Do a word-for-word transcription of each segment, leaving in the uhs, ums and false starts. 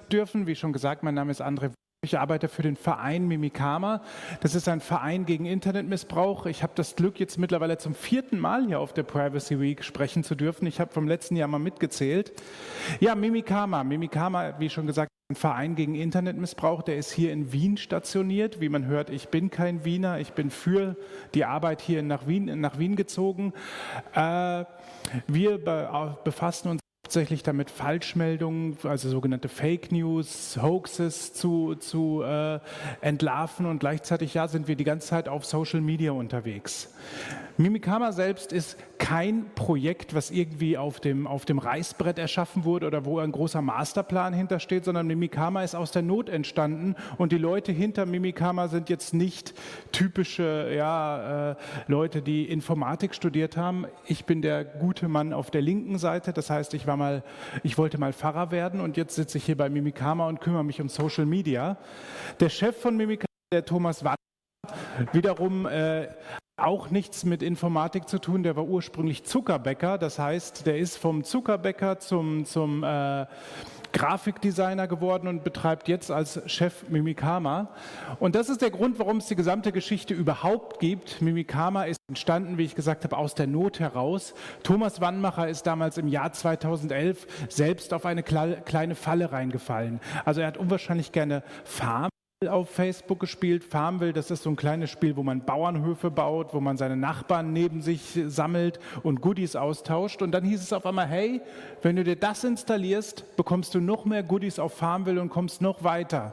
dürfen. Wie schon gesagt, mein Name ist André. Ich arbeite für den Verein Mimikama. Das ist ein Verein gegen Internetmissbrauch. Ich habe das Glück, jetzt mittlerweile zum vierten Mal hier auf der Privacy Week sprechen zu dürfen. Ich habe vom letzten Jahr mal mitgezählt. Ja, Mimikama. Mimikama, wie schon gesagt, ein Verein gegen Internetmissbrauch. Der ist hier in Wien stationiert. Wie man hört, ich bin kein Wiener. Ich bin für die Arbeit hier nach Wien, nach Wien gezogen. Äh, wir be befassen uns hauptsächlich damit, Falschmeldungen, also sogenannte Fake News, Hoaxes zu, zu äh, entlarven, und gleichzeitig ja, sind wir die ganze Zeit auf Social Media unterwegs. Mimikama selbst ist kein Projekt, was irgendwie auf dem, auf dem Reißbrett erschaffen wurde oder wo ein großer Masterplan hintersteht, sondern Mimikama ist aus der Not entstanden, und die Leute hinter Mimikama sind jetzt nicht typische ja, äh, Leute, die Informatik studiert haben. Ich bin der gute Mann auf der linken Seite, das heißt, ich war mal, ich wollte mal Pfarrer werden, und jetzt sitze ich hier bei Mimikama und kümmere mich um Social Media. Der Chef von Mimikama, der Thomas Wannmacher, wiederum äh, auch nichts mit Informatik zu tun, der war ursprünglich Zuckerbäcker, das heißt, der ist vom Zuckerbäcker zum, zum äh, Grafikdesigner geworden und betreibt jetzt als Chef Mimikama. Und das ist der Grund, warum es die gesamte Geschichte überhaupt gibt. Mimikama ist entstanden, wie ich gesagt habe, aus der Not heraus. Thomas Wannmacher ist damals im Jahr zweitausendelf selbst auf eine kleine Falle reingefallen. Also er hat unwahrscheinlich gerne Farm auf Facebook gespielt. Farmville, das ist so ein kleines Spiel, wo man Bauernhöfe baut, wo man seine Nachbarn neben sich sammelt und Goodies austauscht. Und dann hieß es auf einmal, hey, wenn du dir das installierst, bekommst du noch mehr Goodies auf Farmville und kommst noch weiter.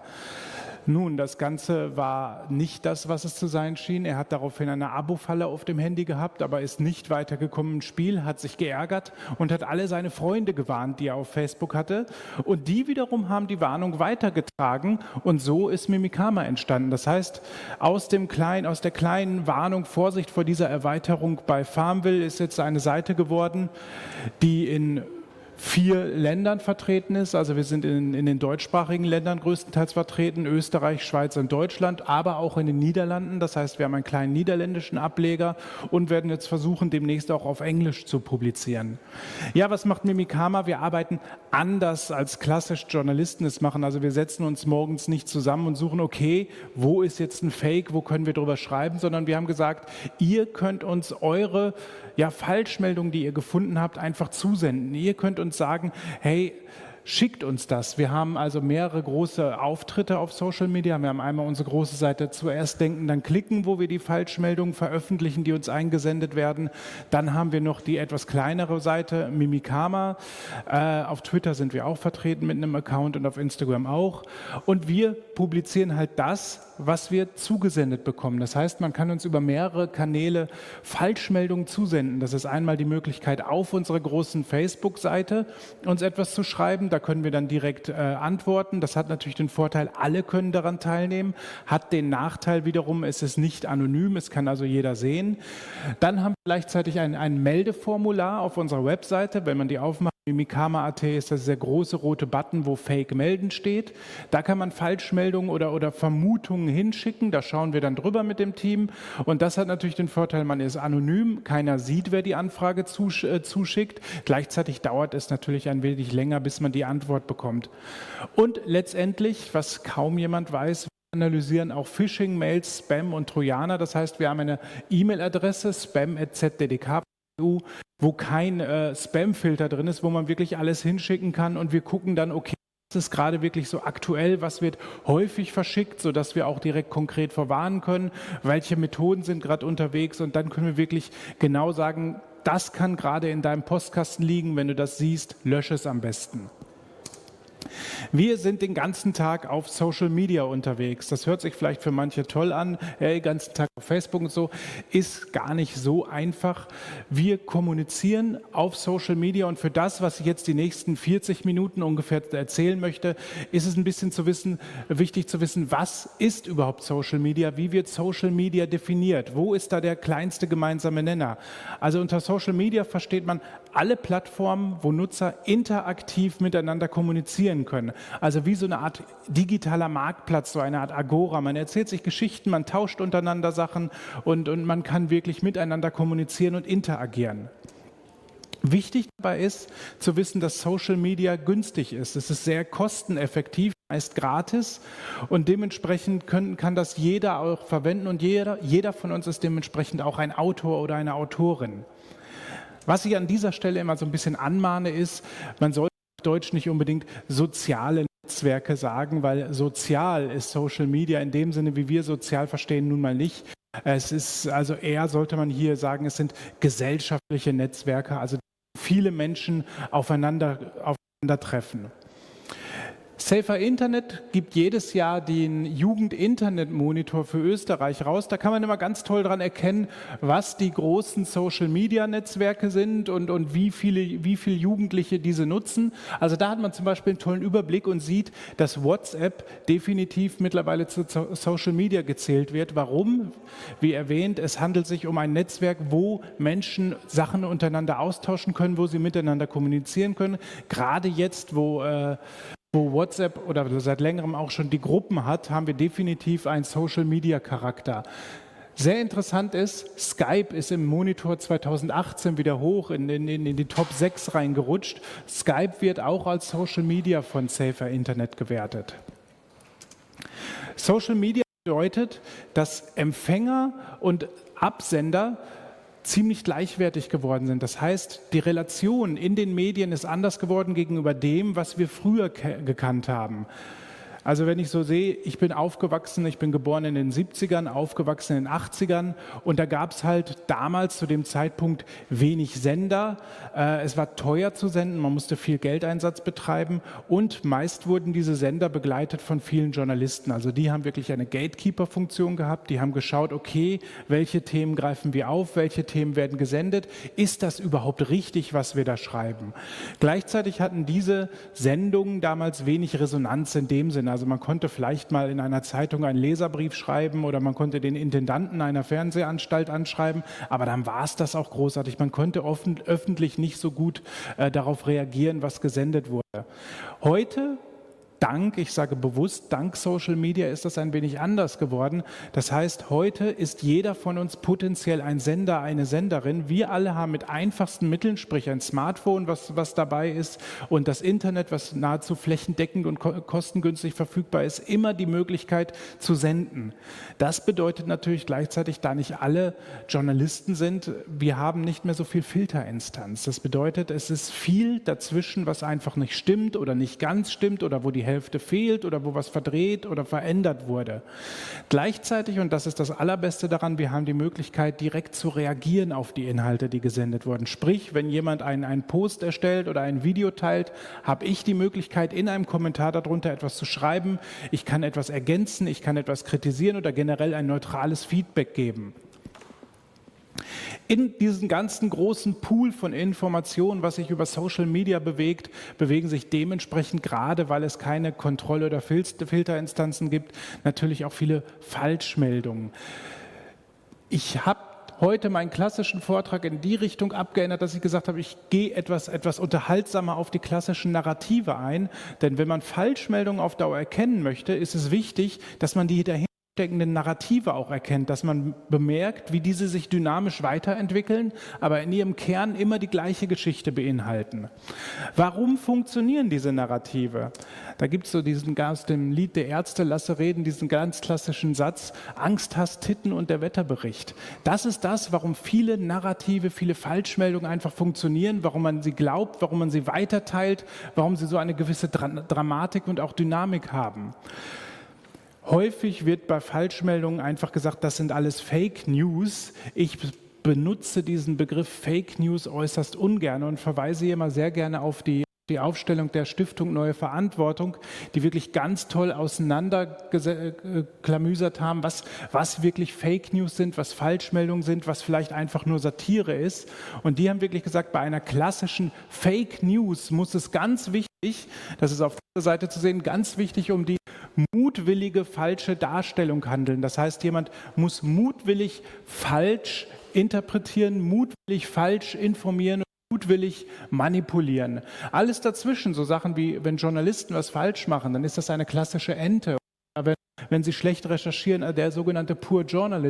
Nun, das Ganze war nicht das, was es zu sein schien. Er hat daraufhin eine Abo-Falle auf dem Handy gehabt, aber ist nicht weitergekommen im Spiel, hat sich geärgert und hat alle seine Freunde gewarnt, die er auf Facebook hatte. Und die wiederum haben die Warnung weitergetragen, und so ist Mimikama entstanden. Das heißt, aus, dem kleinen, aus der kleinen Warnung, Vorsicht vor dieser Erweiterung bei Farmville, ist jetzt eine Seite geworden, die in vier Ländern vertreten ist. Also wir sind in, in den deutschsprachigen Ländern größtenteils vertreten, Österreich, Schweiz und Deutschland, aber auch in den Niederlanden. Das heißt, wir haben einen kleinen niederländischen Ableger und werden jetzt versuchen, demnächst auch auf Englisch zu publizieren. Ja, was macht Mimikama? Wir arbeiten anders als klassisch Journalisten es machen. Also wir setzen uns morgens nicht zusammen und suchen, okay, wo ist jetzt ein Fake, wo können wir drüber schreiben, sondern wir haben gesagt, ihr könnt uns eure ja, Falschmeldungen, die ihr gefunden habt, einfach zusenden. Ihr könnt uns sagen, hey, schickt uns das. Wir haben also mehrere große Auftritte auf Social Media. Wir haben einmal unsere große Seite Zuerst denken, dann klicken, wo wir die Falschmeldungen veröffentlichen, die uns eingesendet werden. Dann haben wir noch die etwas kleinere Seite Mimikama. Äh, auf Twitter sind wir auch vertreten mit einem Account und auf Instagram auch. Und wir publizieren halt das, was wir zugesendet bekommen. Das heißt, man kann uns über mehrere Kanäle Falschmeldungen zusenden. Das ist einmal die Möglichkeit, auf unserer großen Facebook-Seite uns etwas zu schreiben. Da können wir dann direkt äh, antworten. Das hat natürlich den Vorteil, alle können daran teilnehmen. Hat den Nachteil wiederum, es ist nicht anonym, es kann also jeder sehen. Dann haben wir gleichzeitig ein, ein Meldeformular auf unserer Webseite. Wenn man die aufmacht, Mimikama Punkt at ist das der große rote Button, wo Fake melden steht. Da kann man Falschmeldungen oder, oder Vermutungen hinschicken. Da schauen wir dann drüber mit dem Team. Und das hat natürlich den Vorteil, man ist anonym. Keiner sieht, wer die Anfrage zusch äh, zuschickt. Gleichzeitig dauert es natürlich ein wenig länger, bis man die Antwort bekommt. Und letztendlich, was kaum jemand weiß, wir analysieren auch Phishing-Mails, Spam und Trojaner. Das heißt, wir haben eine E-Mail-Adresse, spam at z d d k punkt e u, wo kein äh, Spam-Filter drin ist, wo man wirklich alles hinschicken kann, und wir gucken dann, okay, was ist gerade wirklich so aktuell, was wird häufig verschickt, sodass wir auch direkt konkret verwarnen können, welche Methoden sind gerade unterwegs, und dann können wir wirklich genau sagen, das kann gerade in deinem Postkasten liegen, wenn du das siehst, lösche es am besten. Wir sind den ganzen Tag auf Social Media unterwegs. Das hört sich vielleicht für manche toll an, hey, den ganzen Tag auf Facebook und so, ist gar nicht so einfach. Wir kommunizieren auf Social Media, und für das, was ich jetzt die nächsten vierzig Minuten ungefähr erzählen möchte, ist es ein bisschen zu wissen, wichtig zu wissen, was ist überhaupt Social Media, wie wird Social Media definiert, wo ist da der kleinste gemeinsame Nenner? Also unter Social Media versteht man alle Plattformen, wo Nutzer interaktiv miteinander kommunizieren können. Also wie so eine Art digitaler Marktplatz, so eine Art Agora. Man erzählt sich Geschichten, man tauscht untereinander Sachen, und, und man kann wirklich miteinander kommunizieren und interagieren. Wichtig dabei ist, zu wissen, dass Social Media günstig ist. Es ist sehr kosteneffektiv, meist gratis und dementsprechend können, kann das jeder auch verwenden und jeder, jeder von uns ist dementsprechend auch ein Autor oder eine Autorin. Was ich an dieser Stelle immer so ein bisschen anmahne ist, man sollte auf Deutsch nicht unbedingt soziale Netzwerke sagen, weil sozial ist Social Media in dem Sinne, wie wir sozial verstehen, nun mal nicht. Es ist also eher, sollte man hier sagen, es sind gesellschaftliche Netzwerke, also viele Menschen aufeinander, aufeinandertreffen. Safer Internet gibt jedes Jahr den Jugend-Internet-Monitor für Österreich raus. Da kann man immer ganz toll daran erkennen, was die großen Social-Media-Netzwerke sind und, und wie viele, wie viele Jugendliche diese nutzen. Also da hat man zum Beispiel einen tollen Überblick und sieht, dass WhatsApp definitiv mittlerweile zu Social Media gezählt wird. Warum? Wie erwähnt, es handelt sich um ein Netzwerk, wo Menschen Sachen untereinander austauschen können, wo sie miteinander kommunizieren können. Gerade jetzt, wo äh, Wo WhatsApp oder seit längerem auch schon die Gruppen hat, haben wir definitiv einen Social-Media-Charakter. Sehr interessant ist, Skype ist im Monitor zweitausendachtzehn wieder hoch in, in, in die Top sechs reingerutscht. Skype wird auch als Social Media von Safer Internet gewertet. Social Media bedeutet, dass Empfänger und Absender ziemlich gleichwertig geworden sind. Das heißt, die Relation in den Medien ist anders geworden gegenüber dem, was wir früher gekannt haben. Also wenn ich so sehe, ich bin aufgewachsen, ich bin geboren in den siebzigern, aufgewachsen in den achtzigern und da gab es halt damals zu dem Zeitpunkt wenig Sender. Äh, es war teuer zu senden, man musste viel Geldeinsatz betreiben und meist wurden diese Sender begleitet von vielen Journalisten. Also die haben wirklich eine Gatekeeper-Funktion gehabt, die haben geschaut, okay, welche Themen greifen wir auf, welche Themen werden gesendet, ist das überhaupt richtig, was wir da schreiben? Gleichzeitig hatten diese Sendungen damals wenig Resonanz in dem Sinne. Also man konnte vielleicht mal in einer Zeitung einen Leserbrief schreiben oder man konnte den Intendanten einer Fernsehanstalt anschreiben, aber dann war es das auch großartig. Man konnte offen, öffentlich nicht so gut äh, darauf reagieren, was gesendet wurde. Heute, dank, ich sage bewusst, dank Social Media ist das ein wenig anders geworden. Das heißt, heute ist jeder von uns potenziell ein Sender, eine Senderin. Wir alle haben mit einfachsten Mitteln, sprich ein Smartphone, was, was dabei ist, und das Internet, was nahezu flächendeckend und ko- kostengünstig verfügbar ist, immer die Möglichkeit zu senden. Das bedeutet natürlich gleichzeitig, da nicht alle Journalisten sind, wir haben nicht mehr so viel Filterinstanz. Das bedeutet, es ist viel dazwischen, was einfach nicht stimmt oder nicht ganz stimmt oder wo die Hälfte fehlt oder wo was verdreht oder verändert wurde. Gleichzeitig, und das ist das Allerbeste daran, wir haben die Möglichkeit, direkt zu reagieren auf die Inhalte, die gesendet wurden. Sprich, wenn jemand einen, einen Post erstellt oder ein Video teilt, habe ich die Möglichkeit, in einem Kommentar darunter etwas zu schreiben. Ich kann etwas ergänzen, ich kann etwas kritisieren oder generell ein neutrales Feedback geben. In diesem ganzen großen Pool von Informationen, was sich über Social Media bewegt, bewegen sich dementsprechend, gerade weil es keine Kontrolle- oder Filterinstanzen gibt, natürlich auch viele Falschmeldungen. Ich habe heute meinen klassischen Vortrag in die Richtung abgeändert, dass ich gesagt habe, ich gehe etwas, etwas unterhaltsamer auf die klassischen Narrative ein. Denn wenn man Falschmeldungen auf Dauer erkennen möchte, ist es wichtig, dass man die dahinter steckenden Narrative auch erkennt, dass man bemerkt, wie diese sich dynamisch weiterentwickeln, aber in ihrem Kern immer die gleiche Geschichte beinhalten. Warum funktionieren diese Narrative? Da gibt es so diesen aus dem Lied der Ärzte, lasse reden, diesen ganz klassischen Satz, Angst, Hass, Titten und der Wetterbericht. Das ist das, warum viele Narrative, viele Falschmeldungen einfach funktionieren, warum man sie glaubt, warum man sie weiterteilt, warum sie so eine gewisse Dra- Dramatik und auch Dynamik haben. Häufig wird bei Falschmeldungen einfach gesagt, das sind alles Fake News. Ich benutze diesen Begriff Fake News äußerst ungern und verweise hier mal sehr gerne auf die, die Aufstellung der Stiftung Neue Verantwortung, die wirklich ganz toll auseinanderklamüsert haben, was, was wirklich Fake News sind, was Falschmeldungen sind, was vielleicht einfach nur Satire ist. Und die haben wirklich gesagt, bei einer klassischen Fake News muss es ganz wichtig, das ist auf der Seite zu sehen, ganz wichtig um die mutwillige falsche Darstellung handeln. Das heißt, jemand muss mutwillig falsch interpretieren, mutwillig falsch informieren, mutwillig manipulieren. Alles dazwischen, so Sachen wie, wenn Journalisten was falsch machen, dann ist das eine klassische Ente. Wenn, wenn sie schlecht recherchieren, der sogenannte Poor Journalism.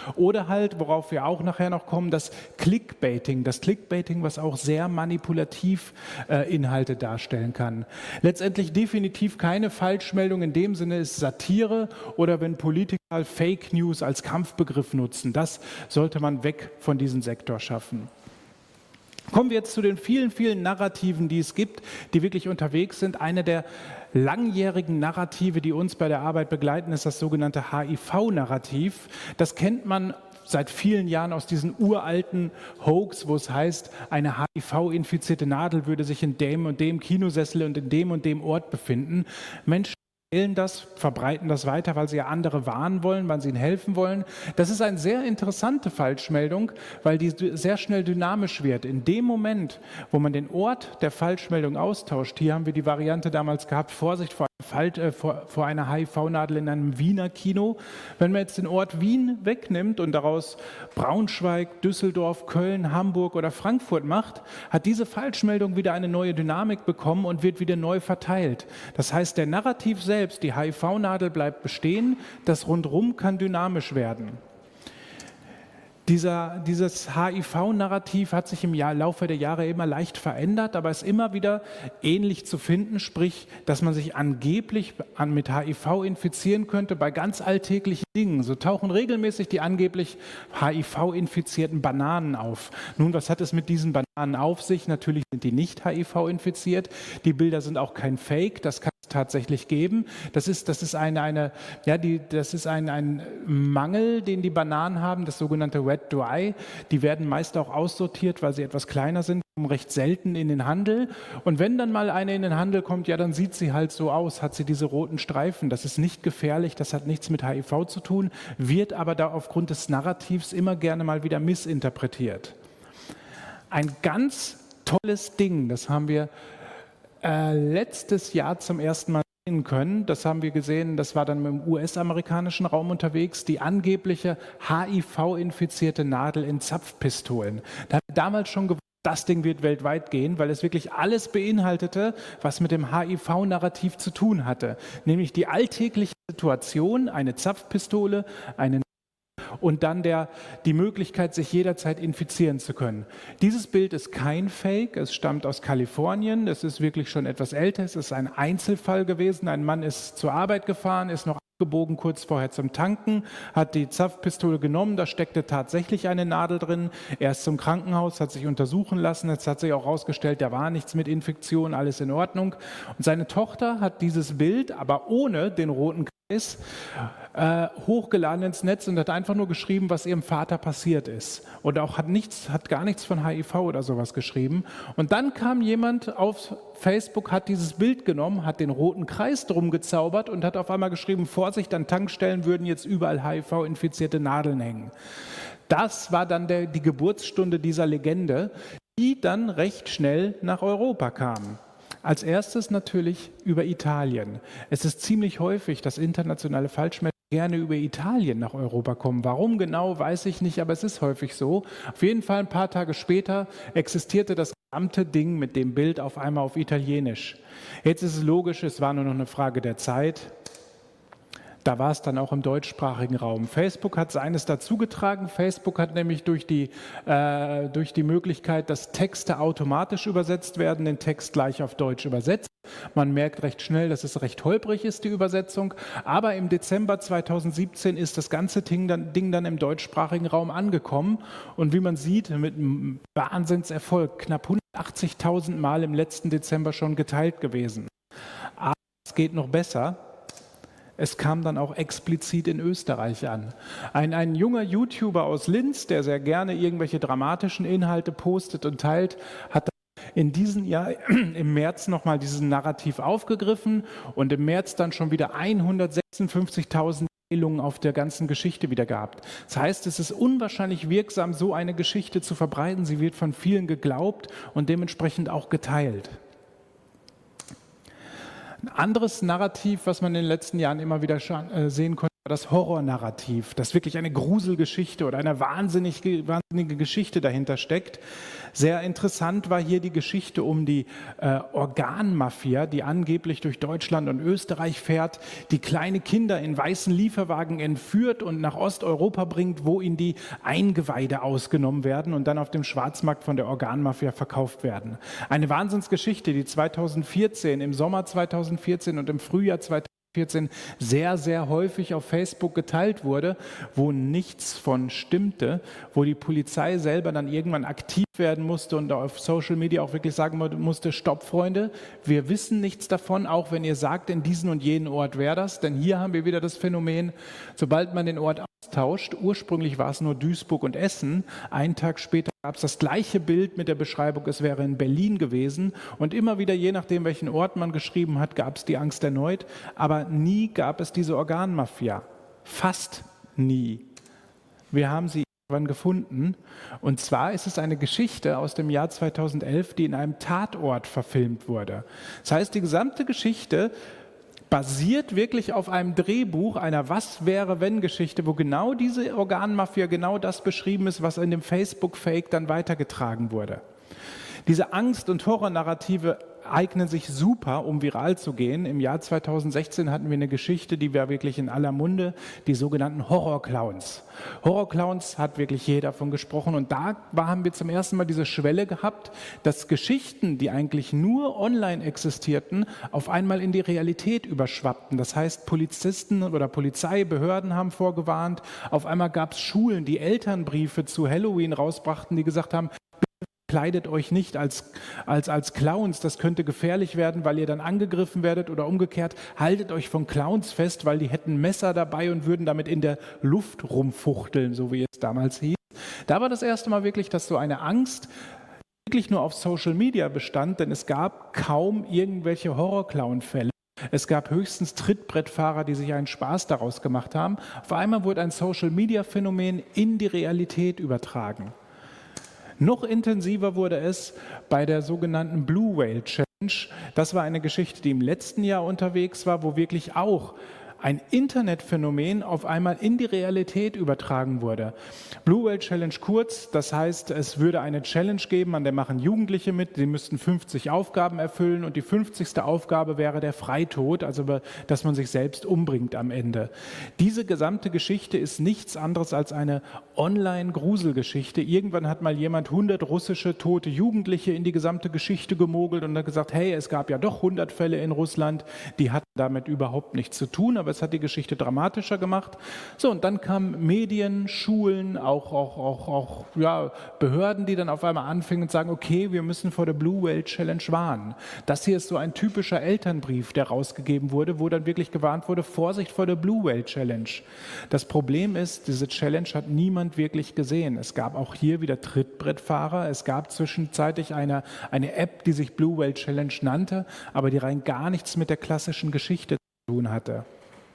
Oder halt, worauf wir auch nachher noch kommen, das Clickbaiting. Das Clickbaiting, was auch sehr manipulativ äh, Inhalte darstellen kann. Letztendlich definitiv keine Falschmeldung in dem Sinne ist Satire oder wenn Politiker Fake News als Kampfbegriff nutzen. Das sollte man weg von diesem Sektor schaffen. Kommen wir jetzt zu den vielen, vielen Narrativen, die es gibt, die wirklich unterwegs sind. Eine der langjährigen Narrative, die uns bei der Arbeit begleiten, ist das sogenannte H I V-Narrativ. Das kennt man seit vielen Jahren aus diesen uralten Hoax, wo es heißt, eine H I V-infizierte Nadel würde sich in dem und dem Kinosessel und in dem und dem Ort befinden. Menschen das, verbreiten das weiter, weil sie ja andere warnen wollen, weil sie ihnen helfen wollen. Das ist eine sehr interessante Falschmeldung, weil die sehr schnell dynamisch wird. In dem Moment, wo man den Ort der Falschmeldung austauscht, hier haben wir die Variante damals gehabt, Vorsicht vor, Fall, äh, vor, vor einer H I V-Nadel in einem Wiener Kino. Wenn man jetzt den Ort Wien wegnimmt und daraus Braunschweig, Düsseldorf, Köln, Hamburg oder Frankfurt macht, hat diese Falschmeldung wieder eine neue Dynamik bekommen und wird wieder neu verteilt. Das heißt, der Narrativ selbst, die H I V-Nadel bleibt bestehen, das Rundrum kann dynamisch werden. Dieser, dieses H I V-Narrativ hat sich im Jahr, Laufe der Jahre immer leicht verändert, aber ist immer wieder ähnlich zu finden, sprich, dass man sich angeblich an, mit H I V infizieren könnte bei ganz alltäglichen Dingen. So tauchen regelmäßig die angeblich H I V-infizierten Bananen auf. Nun, was hat es mit diesen Bananen auf sich? Natürlich sind die nicht H I V-infiziert. Die Bilder sind auch kein Fake, das kann es tatsächlich geben. Das ist, das ist, eine, eine, ja, die, das ist ein, ein Mangel, den die Bananen haben, das sogenannte Wet Dry. Die werden meist auch aussortiert, weil sie etwas kleiner sind, kommen recht selten in den Handel. Und wenn dann mal eine in den Handel kommt, ja, dann sieht sie halt so aus, hat sie diese roten Streifen. Das ist nicht gefährlich, das hat nichts mit H I V zu tun, wird aber da aufgrund des Narrativs immer gerne mal wieder missinterpretiert. Ein ganz tolles Ding, das haben wir äh, letztes Jahr zum ersten Mal sehen können. Das haben wir gesehen, das war dann im U S-amerikanischen Raum unterwegs, die angebliche H I V-infizierte Nadel in Zapfpistolen. Da haben wir damals schon gewusst, das Ding wird weltweit gehen, weil es wirklich alles beinhaltete, was mit dem H I V-Narrativ zu tun hatte. Nämlich die alltägliche Situation, eine Zapfpistole, eine und dann der, die Möglichkeit, sich jederzeit infizieren zu können. Dieses Bild ist kein Fake, es stammt aus Kalifornien, es ist wirklich schon etwas älter, es ist ein Einzelfall gewesen. Ein Mann ist zur Arbeit gefahren, ist noch abgebogen kurz vorher zum Tanken, hat die Zapfpistole genommen, da steckte tatsächlich eine Nadel drin. Er ist zum Krankenhaus, hat sich untersuchen lassen, jetzt hat sich auch herausgestellt, da war nichts mit Infektion, alles in Ordnung. Und seine Tochter hat dieses Bild, aber ohne den roten Kreis, äh, hochgeladen ins Netz und hat einfach nur geschrieben, was ihrem Vater passiert ist. Und auch hat nichts, hat gar nichts von H I V oder sowas geschrieben. Und dann kam jemand auf Facebook, hat dieses Bild genommen, hat den roten Kreis drum gezaubert und hat auf einmal geschrieben, Vorsicht, an Tankstellen würden jetzt überall H I V-infizierte Nadeln hängen. Das war dann der, die Geburtsstunde dieser Legende, die dann recht schnell nach Europa kam. Als erstes natürlich über Italien. Es ist ziemlich häufig, dass internationale Falschmeldungen gerne über Italien nach Europa kommen. Warum genau, weiß ich nicht, aber es ist häufig so. Auf jeden Fall ein paar Tage später existierte das gesamte Ding mit dem Bild auf einmal auf Italienisch. Jetzt ist es logisch, es war nur noch eine Frage der Zeit. Da war es dann auch im deutschsprachigen Raum. Facebook hat seines dazugetragen. Facebook hat nämlich durch die, äh, durch die Möglichkeit, dass Texte automatisch übersetzt werden, den Text gleich auf Deutsch übersetzt. Man merkt recht schnell, dass es recht holprig ist, die Übersetzung. Aber im Dezember zweitausendsiebzehn ist das ganze Ding dann, Ding dann im deutschsprachigen Raum angekommen. Und wie man sieht, mit einem Wahnsinnserfolg, knapp hundertachtzigtausend Mal im letzten Dezember schon geteilt gewesen. Aber es geht noch besser. Es kam dann auch explizit in Österreich an. Ein, ein junger YouTuber aus Linz, der sehr gerne irgendwelche dramatischen Inhalte postet und teilt, hat in diesem Jahr im März nochmal diesen Narrativ aufgegriffen und im März dann schon wieder hundertsechsundfünfzigtausend Teilungen auf der ganzen Geschichte wieder gehabt. Das heißt, es ist unwahrscheinlich wirksam, so eine Geschichte zu verbreiten. Sie wird von vielen geglaubt und dementsprechend auch geteilt. Ein anderes Narrativ, was man in den letzten Jahren immer wieder sehen konnte, war das Horrornarrativ, dass wirklich eine Gruselgeschichte oder eine wahnsinnig, wahnsinnige Geschichte dahinter steckt. Sehr interessant war hier die Geschichte um die äh, Organmafia, die angeblich durch Deutschland und Österreich fährt, die kleine Kinder in weißen Lieferwagen entführt und nach Osteuropa bringt, wo ihnen die Eingeweide ausgenommen werden und dann auf dem Schwarzmarkt von der Organmafia verkauft werden. Eine Wahnsinnsgeschichte, die zweitausendvierzehn, im Sommer zweitausendvierzehn und im Frühjahr zweitausendvierzehn sehr, sehr häufig auf Facebook geteilt wurde, wo nichts von stimmte, wo die Polizei selber dann irgendwann aktiv werden musste und auf Social Media auch wirklich sagen musste, stopp Freunde, wir wissen nichts davon, auch wenn ihr sagt, in diesen und jenen Ort wäre das, denn hier haben wir wieder das Phänomen, sobald man den Ort austauscht, ursprünglich war es nur Duisburg und Essen, einen Tag später gab es das gleiche Bild mit der Beschreibung, es wäre in Berlin gewesen und immer wieder, je nachdem welchen Ort man geschrieben hat, gab es die Angst erneut, aber nie gab es diese Organmafia, fast nie. Wir haben sie irgendwann gefunden und zwar ist es eine Geschichte aus dem Jahr zweitausendelf, die in einem Tatort verfilmt wurde. Das heißt, die gesamte Geschichte basiert wirklich auf einem Drehbuch einer Was-wäre-wenn-Geschichte, wo genau diese Organmafia, genau das beschrieben ist, was in dem Facebook-Fake dann weitergetragen wurde. Diese Angst- und Horrornarrative eignen sich super, um viral zu gehen. Im Jahr zweitausendsechzehn hatten wir eine Geschichte, die war wirklich in aller Munde, die sogenannten Horrorclowns. Horrorclowns hat wirklich jeder davon gesprochen und da haben wir zum ersten Mal diese Schwelle gehabt, dass Geschichten, die eigentlich nur online existierten, auf einmal in die Realität überschwappten. Das heißt, Polizisten oder Polizeibehörden haben vorgewarnt, auf einmal gab es Schulen, die Elternbriefe zu Halloween rausbrachten, die gesagt haben, kleidet euch nicht als, als, als Clowns, das könnte gefährlich werden, weil ihr dann angegriffen werdet oder umgekehrt, haltet euch von Clowns fest, weil die hätten Messer dabei und würden damit in der Luft rumfuchteln, so wie es damals hieß. Da war das erste Mal wirklich, dass so eine Angst wirklich nur auf Social Media bestand, denn es gab kaum irgendwelche Horror-Clown-Fälle. Es gab höchstens Trittbrettfahrer, die sich einen Spaß daraus gemacht haben. Auf einmal wurde ein Social-Media-Phänomen in die Realität übertragen. Noch intensiver wurde es bei der sogenannten Blue Whale Challenge. Das war eine Geschichte, die im letzten Jahr unterwegs war, wo wirklich auch ein Internetphänomen auf einmal in die Realität übertragen wurde. Blue Whale Challenge kurz, das heißt, es würde eine Challenge geben, an der machen Jugendliche mit, sie müssten fünfzig Aufgaben erfüllen und die fünfzigste Aufgabe wäre der Freitod, also dass man sich selbst umbringt am Ende. Diese gesamte Geschichte ist nichts anderes als eine Online-Gruselgeschichte. Irgendwann hat mal jemand hundert russische tote Jugendliche in die gesamte Geschichte gemogelt und hat gesagt, hey, es gab ja doch hundert Fälle in Russland, die hatten damit überhaupt nichts zu tun, aber es hat die Geschichte dramatischer gemacht. So, und dann kamen Medien, Schulen, auch, auch, auch, auch ja, Behörden, die dann auf einmal anfingen und sagen, okay, wir müssen vor der Blue Whale Challenge warnen. Das hier ist so ein typischer Elternbrief, der rausgegeben wurde, wo dann wirklich gewarnt wurde, Vorsicht vor der Blue Whale Challenge. Das Problem ist, diese Challenge hat niemand wirklich gesehen. Es gab auch hier wieder Trittbrettfahrer. Es gab zwischenzeitlich eine, eine App, die sich Blue Whale Challenge nannte, aber die rein gar nichts mit der klassischen Geschichte zu tun hatte.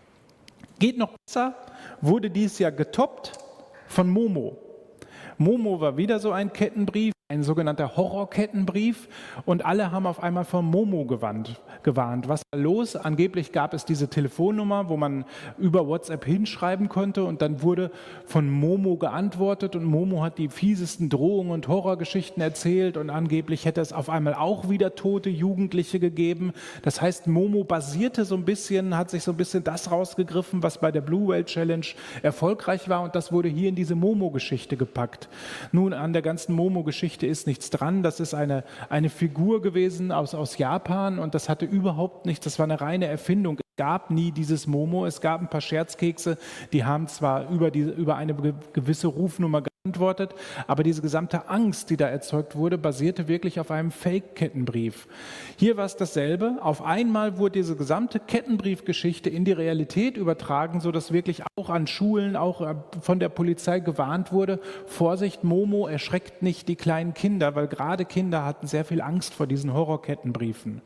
Geht noch besser, wurde dieses Jahr getoppt von Momo. Momo war wieder so ein Kettenbrief, ein sogenannter Horrorkettenbrief und alle haben auf einmal von Momo gewarnt. gewarnt. Was war los? Angeblich gab es diese Telefonnummer, wo man über WhatsApp hinschreiben konnte und dann wurde von Momo geantwortet und Momo hat die fiesesten Drohungen und Horrorgeschichten erzählt und angeblich hätte es auf einmal auch wieder tote Jugendliche gegeben. Das heißt, Momo basierte so ein bisschen, hat sich so ein bisschen das rausgegriffen, was bei der Blue Whale Challenge erfolgreich war und das wurde hier in diese Momo-Geschichte gepackt. Nun, an der ganzen Momo-Geschichte ist nichts dran. Das ist eine, eine Figur gewesen aus, aus Japan und das hatte überhaupt nichts. Das war eine reine Erfindung. Es gab nie dieses Momo. Es gab ein paar Scherzkekse, die haben zwar über, die, über eine gewisse Rufnummer geantwortet, aber diese gesamte Angst, die da erzeugt wurde, basierte wirklich auf einem Fake-Kettenbrief. Hier war es dasselbe. Auf einmal wurde diese gesamte Kettenbriefgeschichte in die Realität übertragen, sodass wirklich auch an Schulen, auch von der Polizei gewarnt wurde, Vorsicht, Momo erschreckt nicht die kleinen Kinder, weil gerade Kinder hatten sehr viel Angst vor diesen Horrorkettenbriefen.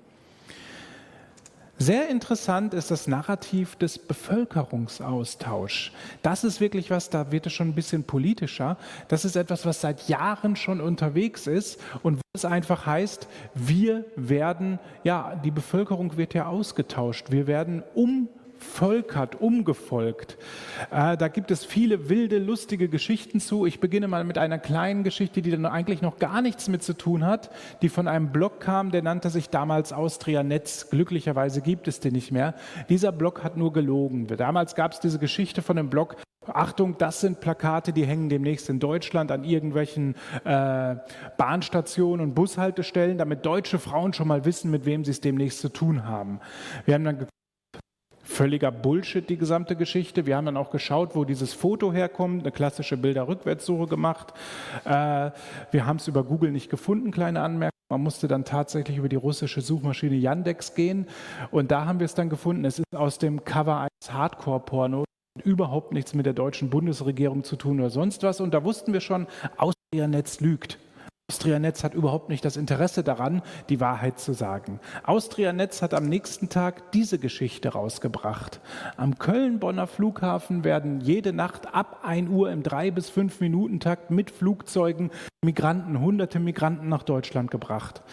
Sehr interessant ist das Narrativ des Bevölkerungsaustauschs. Das ist wirklich was, da wird es schon ein bisschen politischer. Das ist etwas, was seit Jahren schon unterwegs ist und wo es einfach heißt, wir werden, ja, die Bevölkerung wird ja ausgetauscht. Wir werden um umvölkert, umgefolgt. Äh, da gibt es viele wilde, lustige Geschichten zu. Ich beginne mal mit einer kleinen Geschichte, die dann eigentlich noch gar nichts mit zu tun hat, die von einem Blog kam, der nannte sich damals Austria Netz. Glücklicherweise gibt es den nicht mehr. Dieser Blog hat nur gelogen. Damals gab es diese Geschichte von dem Blog: Achtung, das sind Plakate, die hängen demnächst in Deutschland an irgendwelchen äh, Bahnstationen und Bushaltestellen, damit deutsche Frauen schon mal wissen, mit wem sie es demnächst zu tun haben. Wir haben dann geguckt, völliger Bullshit, die gesamte Geschichte. Wir haben dann auch geschaut, wo dieses Foto herkommt, eine klassische Bilderrückwärtssuche gemacht. Äh, wir haben es über Google nicht gefunden, kleine Anmerkung. Man musste dann tatsächlich über die russische Suchmaschine Yandex gehen und da haben wir es dann gefunden. Es ist aus dem Cover eines Hardcore-Pornos, überhaupt nichts mit der deutschen Bundesregierung zu tun oder sonst was. Und da wussten wir schon, Austria Netz lügt. Austria Netz hat überhaupt nicht das Interesse daran, die Wahrheit zu sagen. Austria Netz hat am nächsten Tag diese Geschichte rausgebracht. Am Köln-Bonner Flughafen werden jede Nacht ab ein Uhr im drei bis fünf Minuten Takt mit Flugzeugen Migranten, hunderte Migranten nach Deutschland gebracht.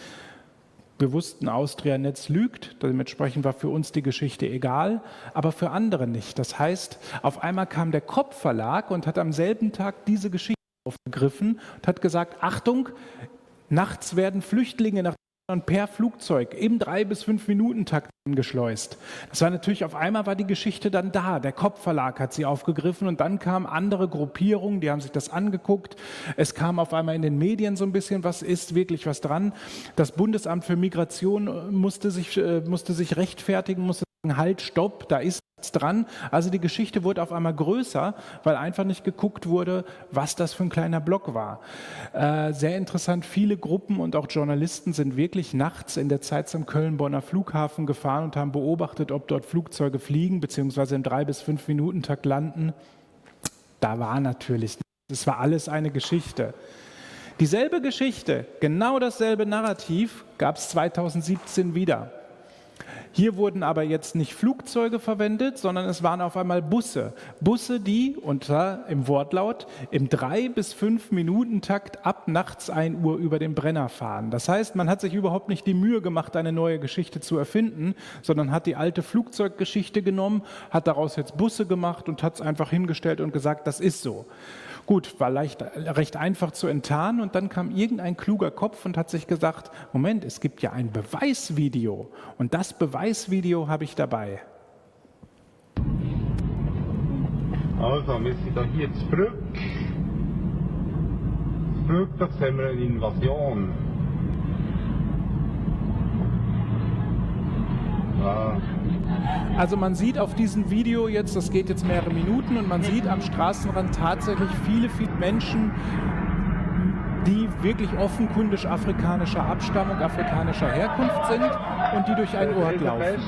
Wir wussten, Austria Netz lügt, dementsprechend war für uns die Geschichte egal, aber für andere nicht. Das heißt, auf einmal kam der Kopp Verlag und hat am selben Tag diese Geschichte aufgegriffen und hat gesagt: Achtung, nachts werden Flüchtlinge nach Deutschland per Flugzeug im drei bis fünf Minuten Takt geschleust. Das war natürlich, auf einmal war die Geschichte dann da. Der Kopp Verlag hat sie aufgegriffen und dann kamen andere Gruppierungen, die haben sich das angeguckt. Es kam auf einmal in den Medien so ein bisschen, was ist wirklich was dran. Das Bundesamt für Migration musste sich, äh, musste sich rechtfertigen, musste sagen: Halt, stopp, da ist nichts dran. Also die Geschichte wurde auf einmal größer, weil einfach nicht geguckt wurde, was das für ein kleiner Block war. Äh, sehr interessant, viele Gruppen und auch Journalisten sind wirklich nachts in der Zeit zum Köln-Bonner Flughafen gefahren und haben beobachtet, ob dort Flugzeuge fliegen, beziehungsweise im drei bis fünf Minuten Takt landen. Da war natürlich nichts. Es war alles eine Geschichte. Dieselbe Geschichte, genau dasselbe Narrativ gab es zweitausendsiebzehn wieder. Hier wurden aber jetzt nicht Flugzeuge verwendet, sondern es waren auf einmal Busse. Busse, die unter im Wortlaut im drei bis fünf Minuten Takt ab nachts ein Uhr über den Brenner fahren. Das heißt, man hat sich überhaupt nicht die Mühe gemacht, eine neue Geschichte zu erfinden, sondern hat die alte Flugzeuggeschichte genommen, hat daraus jetzt Busse gemacht und hat es einfach hingestellt und gesagt, das ist so. Gut, war leicht, recht einfach zu enttarnen und dann kam irgendein kluger Kopf und hat sich gesagt: Moment, es gibt ja ein Beweisvideo und das Beweisvideo habe ich dabei. Also, wir sind da hier zu Brügg. In Brügg, da sehen wir eine Invasion. Ah. Also man sieht auf diesem Video jetzt, das geht jetzt mehrere Minuten, und man sieht am Straßenrand tatsächlich viele, viele Menschen, die wirklich offenkundig afrikanischer Abstammung, afrikanischer Herkunft sind und die durch einen Ort laufen.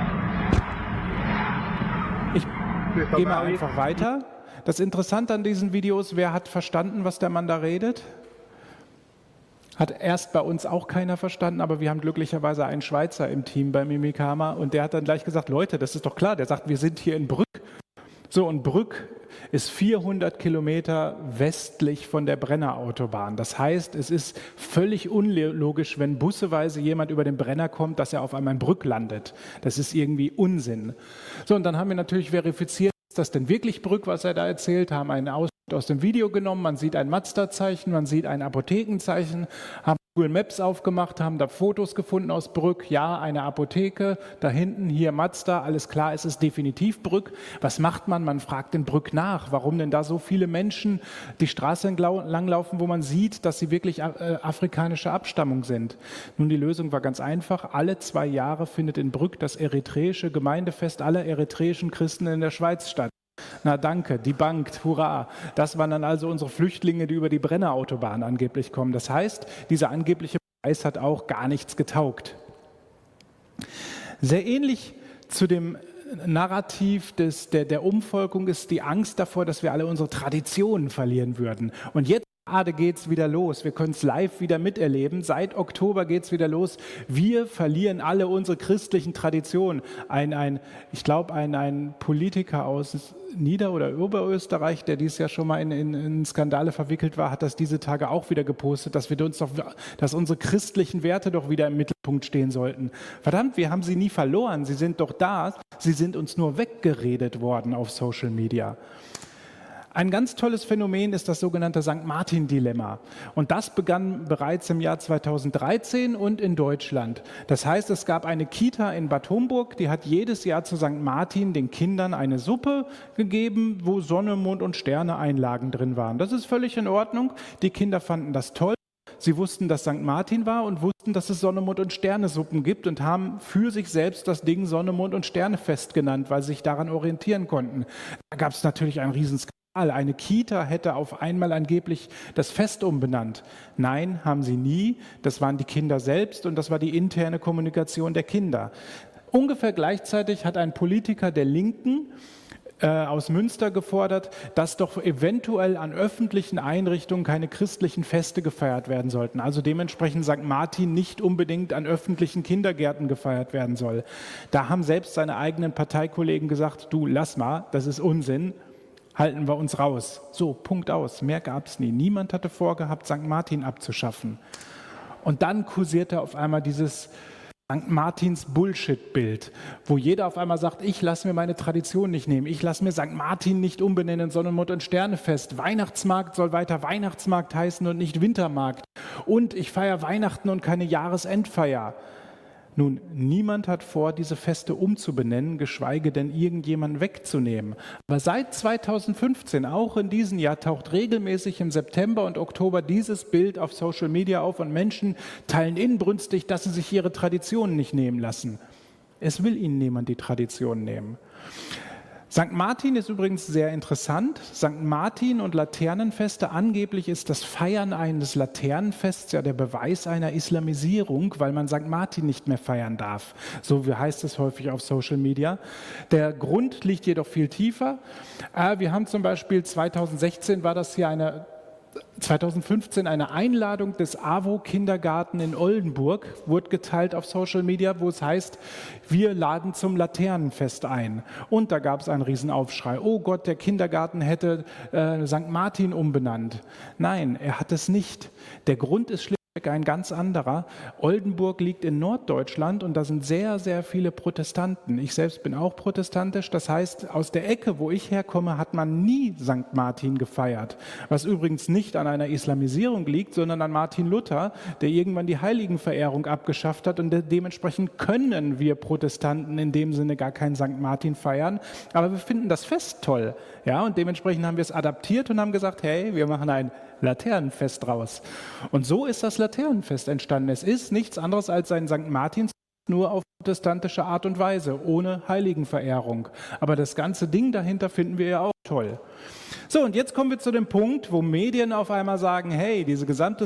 Ich gehe mal einfach weiter. Das Interessante an diesen Videos: Wer hat verstanden, was der Mann da redet? Hat erst bei uns auch keiner verstanden, aber wir haben glücklicherweise einen Schweizer im Team bei Mimikama und der hat dann gleich gesagt: Leute, das ist doch klar. Der sagt, wir sind hier in Brügg. So, und Brügg ist vierhundert Kilometer westlich von der Brenner Autobahn. Das heißt, es ist völlig unlogisch, wenn busseweise jemand über den Brenner kommt, dass er auf einmal in Brügg landet. Das ist irgendwie Unsinn. So, und dann haben wir natürlich verifiziert, ist das denn wirklich Brügg, was er da erzählt, haben einen Ausschnitt aus dem Video genommen, man sieht ein Mazda-Zeichen, man sieht ein Apothekenzeichen, haben Google Maps aufgemacht, haben da Fotos gefunden aus Brügg, ja, eine Apotheke, da hinten, hier Mazda, alles klar, es ist definitiv Brügg. Was macht man? Man fragt in Brügg nach, warum denn da so viele Menschen die Straße langlaufen, wo man sieht, dass sie wirklich afrikanischer Abstammung sind. Nun, die Lösung war ganz einfach: Alle zwei Jahre findet in Brügg das eritreische Gemeindefest aller eritreischen Christen in der Schweiz statt. Na danke, debunked, hurra. Das waren dann also unsere Flüchtlinge, die über die Brenner Autobahn angeblich kommen. Das heißt, dieser angebliche Beweis hat auch gar nichts getaugt. Sehr ähnlich zu dem Narrativ des, der, der Umvolkung ist die Angst davor, dass wir alle unsere Traditionen verlieren würden. Und jetzt gerade geht es wieder los. Wir können es live wieder miterleben. Seit Oktober geht es wieder los. Wir verlieren alle unsere christlichen Traditionen. Ein, ein, ich glaube, ein, ein Politiker aus Nieder- oder Oberösterreich, der dieses Jahr schon mal in, in, in Skandale verwickelt war, hat das diese Tage auch wieder gepostet, dass wir uns doch, dass unsere christlichen Werte doch wieder im Mittelpunkt stehen sollten. Verdammt, wir haben sie nie verloren. Sie sind doch da. Sie sind uns nur weggeredet worden auf Social Media. Ein ganz tolles Phänomen ist das sogenannte Sankt Martin-Dilemma. Und das begann bereits im Jahr zweitausenddreizehn und in Deutschland. Das heißt, es gab eine Kita in Bad Homburg, die hat jedes Jahr zu Sankt Martin den Kindern eine Suppe gegeben, wo Sonne, Mond und Sterne Einlagen drin waren. Das ist völlig in Ordnung. Die Kinder fanden das toll. Sie wussten, dass Sankt Martin war und wussten, dass es Sonne, Mond und Sterne-Suppen gibt und haben für sich selbst das Ding Sonne, Mond und Sterne-Fest genannt, weil sie sich daran orientieren konnten. Da gab es natürlich einen Riesenskandal. Eine Kita hätte auf einmal angeblich das Fest umbenannt. Nein, haben sie nie. Das waren die Kinder selbst und das war die interne Kommunikation der Kinder. Ungefähr gleichzeitig hat ein Politiker der Linken äh, aus Münster gefordert, dass doch eventuell an öffentlichen Einrichtungen keine christlichen Feste gefeiert werden sollten. Also dementsprechend Sankt Martin nicht unbedingt an öffentlichen Kindergärten gefeiert werden soll. Da haben selbst seine eigenen Parteikollegen gesagt, du lass mal, das ist Unsinn. Halten wir uns raus. So, Punkt aus. Mehr gab es nie. Niemand hatte vorgehabt, Sankt Martin abzuschaffen. Und dann kursierte auf einmal dieses Sankt Martins Bullshit-Bild, wo jeder auf einmal sagt, ich lasse mir meine Tradition nicht nehmen, ich lasse mir Sankt Martin nicht umbenennen in Sonne, Mond und Sternefest. Weihnachtsmarkt soll weiter Weihnachtsmarkt heißen und nicht Wintermarkt. Und ich feiere Weihnachten und keine Jahresendfeier. Nun, niemand hat vor, diese Feste umzubenennen, geschweige denn irgendjemanden wegzunehmen. Aber seit zweitausendfünfzehn, auch in diesem Jahr, taucht regelmäßig im September und Oktober dieses Bild auf Social Media auf und Menschen teilen inbrünstig, dass sie sich ihre Traditionen nicht nehmen lassen. Es will ihnen niemand die Tradition nehmen. Sankt Martin ist übrigens sehr interessant. Sankt Martin und Laternenfeste, angeblich ist das Feiern eines Laternenfests ja der Beweis einer Islamisierung, weil man Sankt Martin nicht mehr feiern darf. So heißt es häufig auf Social Media. Der Grund liegt jedoch viel tiefer. Wir haben zum Beispiel zweitausendsechzehn war das hier eine zweitausendfünfzehn eine Einladung des A W O-Kindergarten in Oldenburg, wurde geteilt auf Social Media, wo es heißt, wir laden zum Laternenfest ein. Und da gab es einen Riesenaufschrei. Oh Gott, der Kindergarten hätte äh, Sankt Martin umbenannt. Nein, er hat es nicht. Der Grund ist schlichtweg ein ganz anderer. Oldenburg liegt in Norddeutschland und da sind sehr, sehr viele Protestanten. Ich selbst bin auch protestantisch. Das heißt, aus der Ecke, wo ich herkomme, hat man nie Sankt Martin gefeiert. Was übrigens nicht an einer Islamisierung liegt, sondern an Martin Luther, der irgendwann die Heiligenverehrung abgeschafft hat und de- dementsprechend können wir Protestanten in dem Sinne gar keinen Sankt Martin feiern. Aber wir finden das Fest toll. Ja, und dementsprechend haben wir es adaptiert und haben gesagt, hey, wir machen ein Laternenfest draus. Und so ist das Laternenfest entstanden. Es ist nichts anderes als ein Sankt Martins, nur auf protestantische Art und Weise, ohne Heiligenverehrung. Aber das ganze Ding dahinter finden wir ja auch toll. So, und jetzt kommen wir zu dem Punkt, wo Medien auf einmal sagen, hey, diese gesamte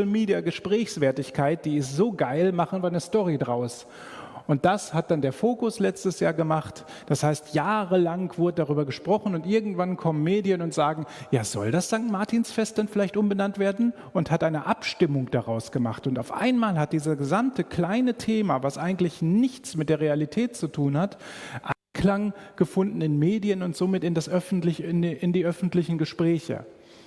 Social-Media-Gesprächswertigkeit, die ist so geil, machen wir eine Story draus. Und das hat dann der Fokus letztes Jahr gemacht. Das heißt, jahrelang wurde darüber gesprochen und irgendwann kommen Medien und sagen, ja, soll das Sankt Martinsfest denn vielleicht umbenannt werden? Und hat eine Abstimmung daraus gemacht. Und auf einmal hat dieses gesamte kleine Thema, was eigentlich nichts mit der Realität zu tun hat, Anklang gefunden in Medien und somit in, das öffentlich, in, die, in die öffentlichen Gespräche.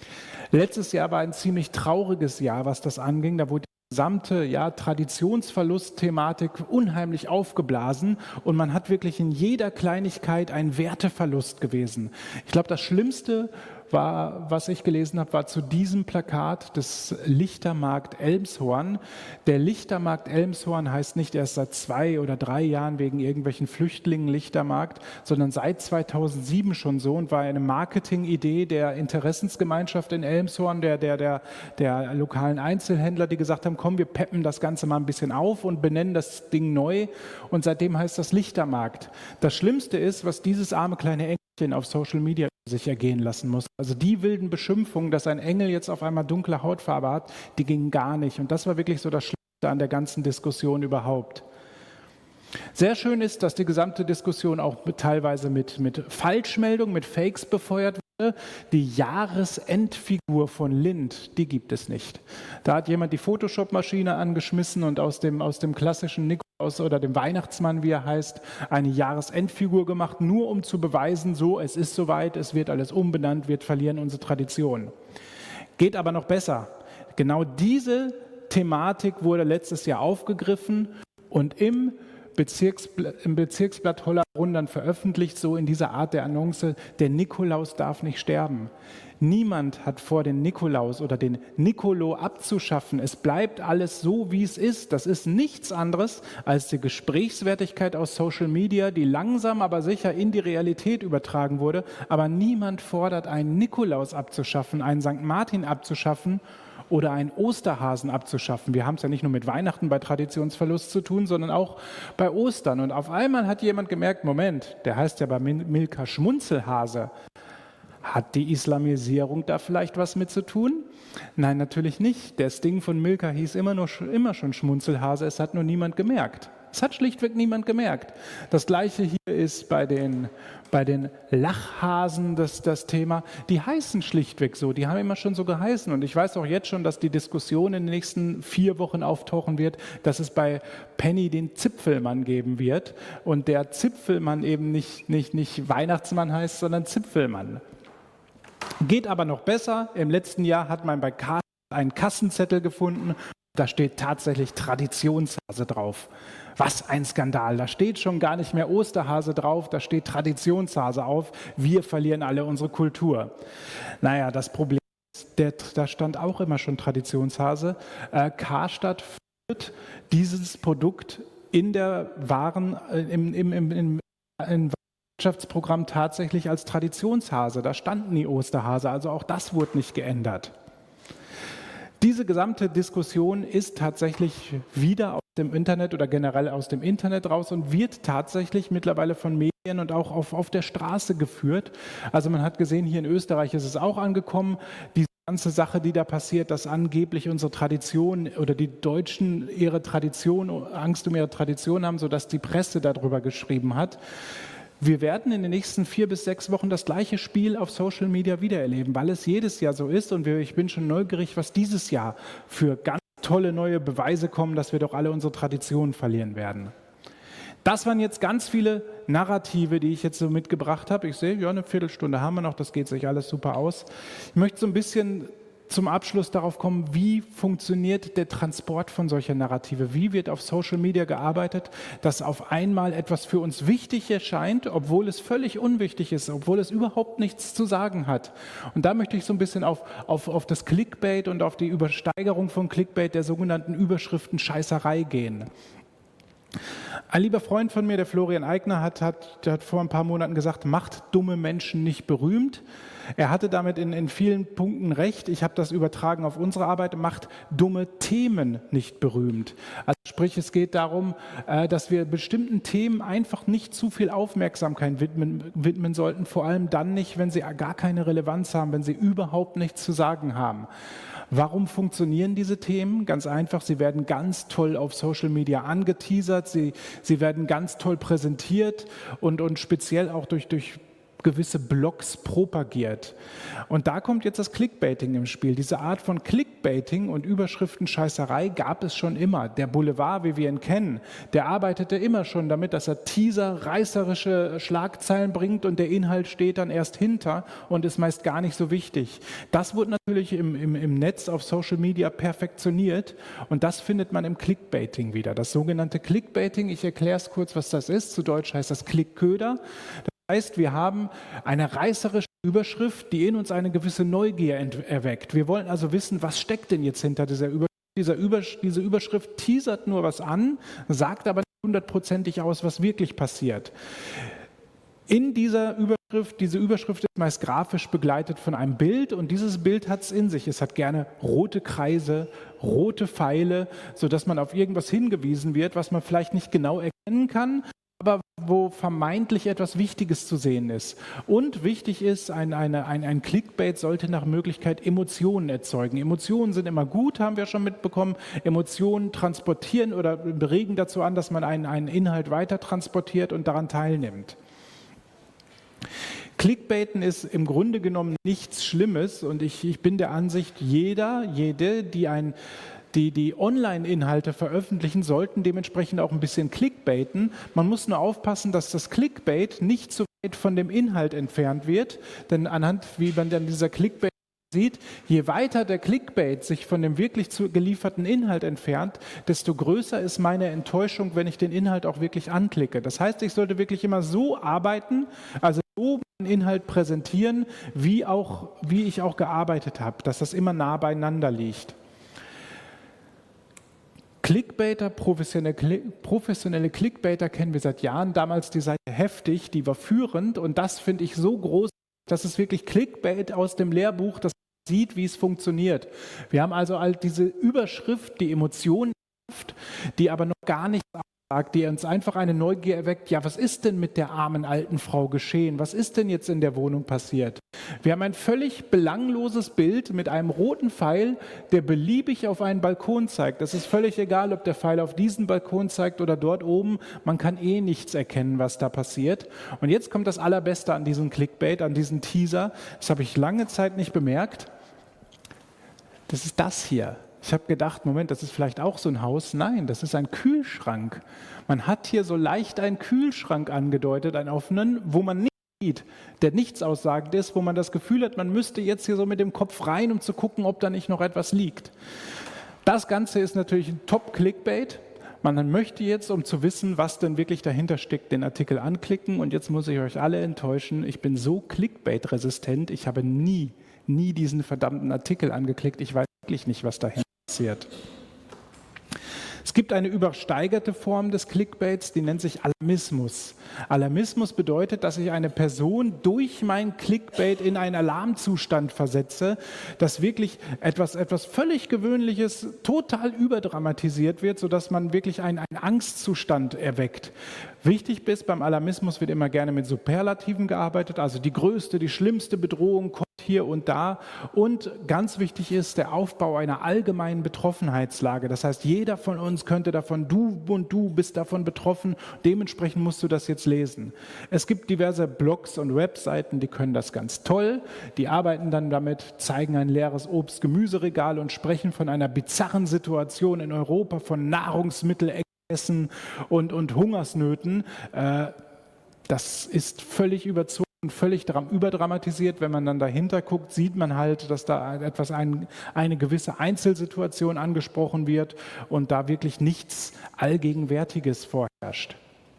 Letztes Jahr war ein ziemlich trauriges Jahr, was das anging. Da wurde die gesamte ja, Traditionsverlust-Thematik unheimlich aufgeblasen und man hat wirklich in jeder Kleinigkeit einen Werteverlust gewesen. Ich glaube, das Schlimmste war, was ich gelesen habe, war zu diesem Plakat des Lichtermarkt Elmshorn. Der Lichtermarkt Elmshorn heißt nicht erst seit zwei oder drei Jahren wegen irgendwelchen Flüchtlingen Lichtermarkt, sondern seit zweitausendsieben schon so und war eine Marketingidee der Interessensgemeinschaft in Elmshorn, der, der, der, der lokalen Einzelhändler, die gesagt haben, komm, wir peppen das Ganze mal ein bisschen auf und benennen das Ding neu und seitdem heißt das Lichtermarkt. Das Schlimmste ist, was dieses arme kleine Engelchen auf Social Media sich ergehen lassen muss. Also die wilden Beschimpfungen, dass ein Engel jetzt auf einmal dunkle Hautfarbe hat, die gingen gar nicht. Und das war wirklich so das Schlimmste an der ganzen Diskussion überhaupt. Sehr schön ist, dass die gesamte Diskussion auch mit, teilweise mit, mit Falschmeldungen, mit Fakes befeuert wird. Die Jahresendfigur von Lind, die gibt es nicht. Da hat jemand die Photoshop-Maschine angeschmissen und aus dem, aus dem klassischen Nikolaus oder dem Weihnachtsmann, wie er heißt, eine Jahresendfigur gemacht, nur um zu beweisen, so, es ist soweit, es wird alles umbenannt, wir verlieren unsere Tradition. Geht aber noch besser. Genau diese Thematik wurde letztes Jahr aufgegriffen und im Bezirksblatt, im Bezirksblatt Hollerbrunn dann veröffentlicht, so in dieser Art der Annonce, der Nikolaus darf nicht sterben. Niemand hat vor, den Nikolaus oder den Nicolo abzuschaffen. Es bleibt alles so, wie es ist. Das ist nichts anderes als die Gesprächswertigkeit aus Social Media, die langsam aber sicher in die Realität übertragen wurde. Aber niemand fordert, einen Nikolaus abzuschaffen, einen Sankt Martin abzuschaffen oder einen Osterhasen abzuschaffen. Wir haben es ja nicht nur mit Weihnachten bei Traditionsverlust zu tun, sondern auch bei Ostern. Und auf einmal hat jemand gemerkt, Moment, der heißt ja bei Milka Schmunzelhase. Hat die Islamisierung da vielleicht was mit zu tun? Nein, natürlich nicht. Der Sting von Milka hieß immer, nur, immer schon Schmunzelhase, es hat nur niemand gemerkt. Es hat schlichtweg niemand gemerkt. Das Gleiche hier ist bei den, bei den Lachhasen das, das Thema. Die heißen schlichtweg so, die haben immer schon so geheißen. Und ich weiß auch jetzt schon, dass die Diskussion in den nächsten vier Wochen auftauchen wird, dass es bei Penny den Zipfelmann geben wird. Und der Zipfelmann eben nicht, nicht, nicht Weihnachtsmann heißt, sondern Zipfelmann. Geht aber noch besser. Im letzten Jahr hat man bei Karstadt einen Kassenzettel gefunden. Da steht tatsächlich Traditionshase drauf. Was ein Skandal. Da steht schon gar nicht mehr Osterhase drauf, da steht Traditionshase auf. Wir verlieren alle unsere Kultur. Naja, das Problem ist, der, da stand auch immer schon Traditionshase. Äh, Karstadt führt dieses Produkt in der Waren, äh, im, im, im, im, im Wirtschaftsprogramm tatsächlich als Traditionshase. Da stand nie Osterhase, also auch das wurde nicht geändert. Diese gesamte Diskussion ist tatsächlich wieder aus dem Internet oder generell aus dem Internet raus und wird tatsächlich mittlerweile von Medien und auch auf, auf der Straße geführt. Also man hat gesehen, hier in Österreich ist es auch angekommen, diese ganze Sache, die da passiert, dass angeblich unsere Tradition oder die Deutschen ihre Tradition, Angst um ihre Tradition haben, sodass die Presse darüber geschrieben hat. Wir werden in den nächsten vier bis sechs Wochen das gleiche Spiel auf Social Media wiedererleben, weil es jedes Jahr so ist und wir, ich bin schon neugierig, was dieses Jahr für ganz tolle neue Beweise kommen, dass wir doch alle unsere Traditionen verlieren werden. Das waren jetzt ganz viele Narrative, die ich jetzt so mitgebracht habe. Ich sehe, ja, eine Viertelstunde haben wir noch, das geht sich alles super aus. Ich möchte so ein bisschen zum Abschluss darauf kommen, wie funktioniert der Transport von solcher Narrative? Wie wird auf Social Media gearbeitet, dass auf einmal etwas für uns wichtig erscheint, obwohl es völlig unwichtig ist, obwohl es überhaupt nichts zu sagen hat? Und da möchte ich so ein bisschen auf, auf, auf das Clickbait und auf die Übersteigerung von Clickbait, der sogenannten Überschriften-Scheißerei gehen. Ein lieber Freund von mir, der Florian Eigner, hat, hat, hat vor ein paar Monaten gesagt, macht dumme Menschen nicht berühmt. Er hatte damit in, in vielen Punkten recht. Ich habe das übertragen auf unsere Arbeit, macht dumme Themen nicht berühmt. Also sprich, es geht darum, äh, dass wir bestimmten Themen einfach nicht zu viel Aufmerksamkeit widmen, widmen sollten, vor allem dann nicht, wenn sie gar keine Relevanz haben, wenn sie überhaupt nichts zu sagen haben. Warum funktionieren diese Themen? Ganz einfach, sie werden ganz toll auf Social Media angeteasert, sie, sie werden ganz toll präsentiert und, und speziell auch durch, durch gewisse Blogs propagiert. Und da kommt jetzt das Clickbaiting im Spiel. Diese Art von Clickbaiting und Überschriftenscheißerei gab es schon immer. Der Boulevard, wie wir ihn kennen, der arbeitete immer schon damit, dass er Teaser, reißerische Schlagzeilen bringt und der Inhalt steht dann erst hinter und ist meist gar nicht so wichtig. Das wurde natürlich im, im, im Netz auf Social Media perfektioniert und das findet man im Clickbaiting wieder. Das sogenannte Clickbaiting, ich erkläre es kurz, was das ist. Zu Deutsch heißt das Klickköder. Das heißt, wir haben eine reißerische Überschrift, die in uns eine gewisse Neugier erweckt. Wir wollen also wissen, was steckt denn jetzt hinter dieser Überschrift. Dieser Übersch- diese Überschrift teasert nur was an, sagt aber nicht hundertprozentig aus, was wirklich passiert. In dieser Überschrift, diese Überschrift ist meist grafisch begleitet von einem Bild und dieses Bild hat es in sich. Es hat gerne rote Kreise, rote Pfeile, sodass man auf irgendwas hingewiesen wird, was man vielleicht nicht genau erkennen kann, aber wo vermeintlich etwas Wichtiges zu sehen ist. Und wichtig ist, ein, eine, ein, ein Clickbait sollte nach Möglichkeit Emotionen erzeugen. Emotionen sind immer gut, haben wir schon mitbekommen. Emotionen transportieren oder regen dazu an, dass man einen, einen Inhalt weiter transportiert und daran teilnimmt. Clickbaiten ist im Grunde genommen nichts Schlimmes und ich, ich bin der Ansicht, jeder, jede, die ein Die, die Online-Inhalte veröffentlichen, sollten dementsprechend auch ein bisschen clickbaiten. Man muss nur aufpassen, dass das Clickbait nicht so weit von dem Inhalt entfernt wird, denn anhand, wie man dann dieser Clickbait sieht, je weiter der Clickbait sich von dem wirklich zu gelieferten Inhalt entfernt, desto größer ist meine Enttäuschung, wenn ich den Inhalt auch wirklich anklicke. Das heißt, ich sollte wirklich immer so arbeiten, also so meinen Inhalt präsentieren, wie, auch, wie ich auch gearbeitet habe, dass das immer nah beieinander liegt. Clickbaiter, professionelle, professionelle Clickbaiter kennen wir seit Jahren. Damals die Seite Heftig, die war führend und das finde ich so groß, dass es wirklich Clickbait aus dem Lehrbuch, das man sieht, wie es funktioniert. Wir haben also all diese Überschrift, die Emotionen, die aber noch gar nichts aussagt, die uns einfach eine Neugier erweckt. Ja, was ist denn mit der armen alten Frau geschehen? Was ist denn jetzt in der Wohnung passiert? Wir haben ein völlig belangloses Bild mit einem roten Pfeil, der beliebig auf einen Balkon zeigt. Es ist völlig egal, ob der Pfeil auf diesen Balkon zeigt oder dort oben. Man kann eh nichts erkennen, was da passiert. Und jetzt kommt das Allerbeste an diesen Clickbait, an diesen Teaser. Das habe ich lange Zeit nicht bemerkt. Das ist das hier. Ich habe gedacht, Moment, das ist vielleicht auch so ein Haus. Nein, das ist ein Kühlschrank. Man hat hier so leicht einen Kühlschrank angedeutet, einen offenen, wo man nicht sieht, der nichts aussagend ist, wo man das Gefühl hat, man müsste jetzt hier so mit dem Kopf rein, um zu gucken, ob da nicht noch etwas liegt. Das Ganze ist natürlich ein Top-Clickbait. Man möchte jetzt, um zu wissen, was denn wirklich dahinter steckt, den Artikel anklicken. Und jetzt muss ich euch alle enttäuschen, ich bin so Clickbait-resistent, ich habe nie, nie diesen verdammten Artikel angeklickt. Ich weiß wirklich nicht, was dahinter passiert. Es gibt eine übersteigerte Form des Clickbaits, die nennt sich Alarmismus. Alarmismus bedeutet, dass ich eine Person durch mein Clickbait in einen Alarmzustand versetze, dass wirklich etwas, etwas völlig Gewöhnliches total überdramatisiert wird, sodass man wirklich einen, einen Angstzustand erweckt. Wichtig ist, beim Alarmismus wird immer gerne mit Superlativen gearbeitet, also die größte, die schlimmste Bedrohung kommt hier und da. Und ganz wichtig ist der Aufbau einer allgemeinen Betroffenheitslage. Das heißt, jeder von uns könnte davon, du und du bist davon betroffen, dementsprechend musst du das jetzt lesen. Es gibt diverse Blogs und Webseiten, die können das ganz toll. Die arbeiten dann damit, zeigen ein leeres Obst-Gemüseregal und sprechen von einer bizarren Situation in Europa, von Nahrungsmittelexzessen und, und Hungersnöten. Äh, das ist völlig überzogen. Und völlig überdramatisiert. Wenn man dann dahinter guckt, sieht man halt, dass da etwas ein, eine gewisse Einzelsituation angesprochen wird und da wirklich nichts Allgegenwärtiges vorherrscht.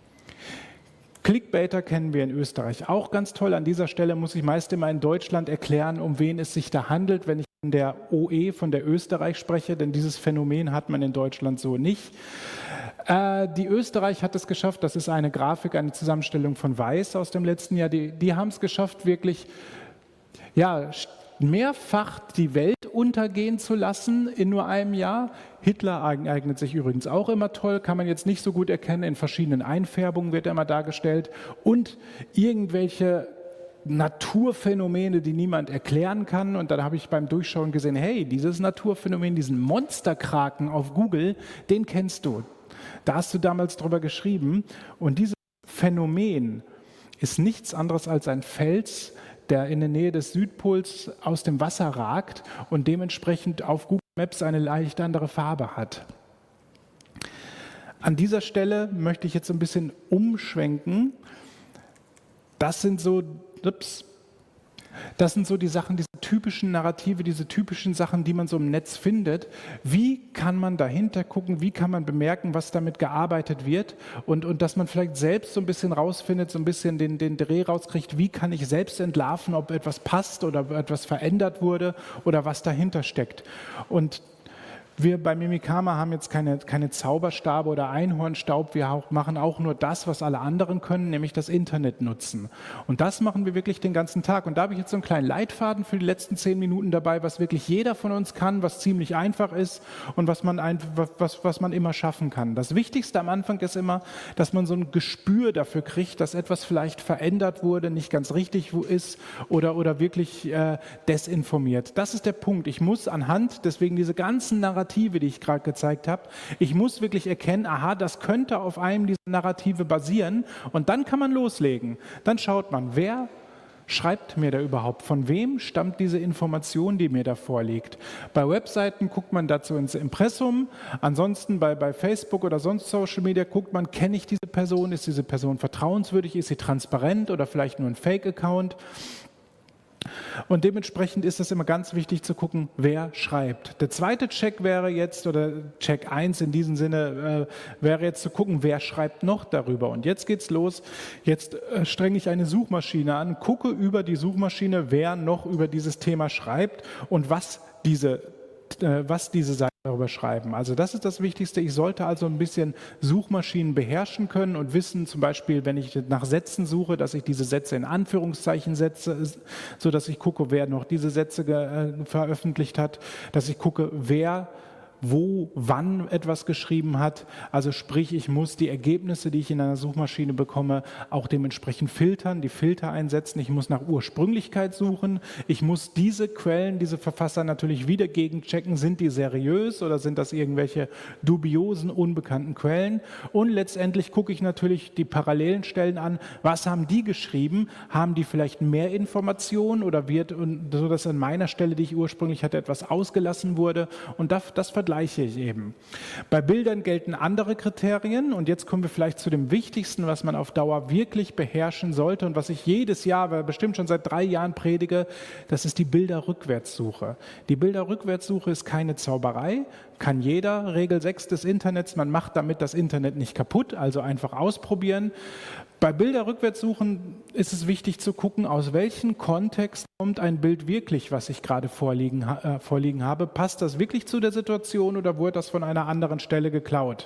Clickbaiter kennen wir in Österreich auch ganz toll. An dieser Stelle muss ich meist immer in Deutschland erklären, um wen es sich da handelt, wenn ich von der O E, von der Österreich spreche, denn dieses Phänomen hat man in Deutschland so nicht. Äh, die Österreich hat es geschafft, das ist eine Grafik, eine Zusammenstellung von Weiß aus dem letzten Jahr, die, die haben es geschafft, wirklich ja, mehrfach die Welt untergehen zu lassen in nur einem Jahr. Hitler eignet sich übrigens auch immer toll, kann man jetzt nicht so gut erkennen, in verschiedenen Einfärbungen wird er immer dargestellt und irgendwelche Naturphänomene, die niemand erklären kann. Und dann habe ich beim Durchschauen gesehen, hey, dieses Naturphänomen, diesen Monsterkraken auf Google, den kennst du. Da hast du damals drüber geschrieben. Und dieses Phänomen ist nichts anderes als ein Fels, der in der Nähe des Südpols aus dem Wasser ragt und dementsprechend auf Google Maps eine leicht andere Farbe hat. An dieser Stelle möchte ich jetzt ein bisschen umschwenken. Das sind so, ups, das sind so die Sachen, diese typischen Narrative, diese typischen Sachen, die man so im Netz findet. Wie kann man dahinter gucken, wie kann man bemerken, was damit gearbeitet wird und, und dass man vielleicht selbst so ein bisschen rausfindet, so ein bisschen den, den Dreh rauskriegt, wie kann ich selbst entlarven, ob etwas passt oder ob etwas verändert wurde oder was dahinter steckt. Und wir bei Mimikama haben jetzt keine, keine Zauberstabe oder Einhornstaub, wir auch, machen auch nur das, was alle anderen können, nämlich das Internet nutzen. Und das machen wir wirklich den ganzen Tag. Und da habe ich jetzt so einen kleinen Leitfaden für die letzten zehn Minuten dabei, was wirklich jeder von uns kann, was ziemlich einfach ist und was man, ein, was, was man immer schaffen kann. Das Wichtigste am Anfang ist immer, dass man so ein Gespür dafür kriegt, dass etwas vielleicht verändert wurde, nicht ganz richtig ist oder, oder wirklich äh, desinformiert. Das ist der Punkt. Ich muss anhand, deswegen diese ganzen Narrative, die ich gerade gezeigt habe. Ich muss wirklich erkennen, aha, das könnte auf einem dieser Narrative basieren und dann kann man loslegen. Dann schaut man, wer schreibt mir da überhaupt? Von wem stammt diese Information, die mir da vorliegt? Bei Webseiten guckt man dazu ins Impressum. Ansonsten bei, bei Facebook oder sonst Social Media guckt man, kenne ich diese Person? Ist diese Person vertrauenswürdig? Ist sie transparent oder vielleicht nur ein Fake-Account? Und dementsprechend ist es immer ganz wichtig zu gucken, wer schreibt. Der zweite Check wäre jetzt, oder Check eins in diesem Sinne, äh, wäre jetzt zu gucken, wer schreibt noch darüber. Und jetzt geht's los. Jetzt äh, strenge ich eine Suchmaschine an, gucke über die Suchmaschine, wer noch über dieses Thema schreibt und was diese was diese Seiten darüber schreiben. Also das ist das Wichtigste. Ich sollte also ein bisschen Suchmaschinen beherrschen können und wissen, zum Beispiel, wenn ich nach Sätzen suche, dass ich diese Sätze in Anführungszeichen setze, sodass ich gucke, wer noch diese Sätze äh, veröffentlicht hat, dass ich gucke, wer wo, wann etwas geschrieben hat. Also sprich, ich muss die Ergebnisse, die ich in einer Suchmaschine bekomme, auch dementsprechend filtern, die Filter einsetzen. Ich muss nach Ursprünglichkeit suchen. Ich muss diese Quellen, diese Verfasser natürlich wieder gegenchecken. Sind die seriös oder sind das irgendwelche dubiosen, unbekannten Quellen? Und letztendlich gucke ich natürlich die parallelen Stellen an. Was haben die geschrieben? Haben die vielleicht mehr Informationen oder wird, so dass an meiner Stelle, die ich ursprünglich hatte, etwas ausgelassen wurde? Und das, das vergleiche ich eben. Bei Bildern gelten andere Kriterien und jetzt kommen wir vielleicht zu dem Wichtigsten, was man auf Dauer wirklich beherrschen sollte und was ich jedes Jahr, aber bestimmt schon seit drei Jahren predige, das ist die Bilderrückwärtssuche. Die Bilderrückwärtssuche ist keine Zauberei, kann jeder, Regel sechs des Internets, man macht damit das Internet nicht kaputt, also einfach ausprobieren. Bei Bilderrückwärtssuchen ist es wichtig zu gucken, aus welchem Kontext kommt ein Bild wirklich, was ich gerade vorliegen, äh, vorliegen habe. Passt das wirklich zu der Situation oder wurde das von einer anderen Stelle geklaut?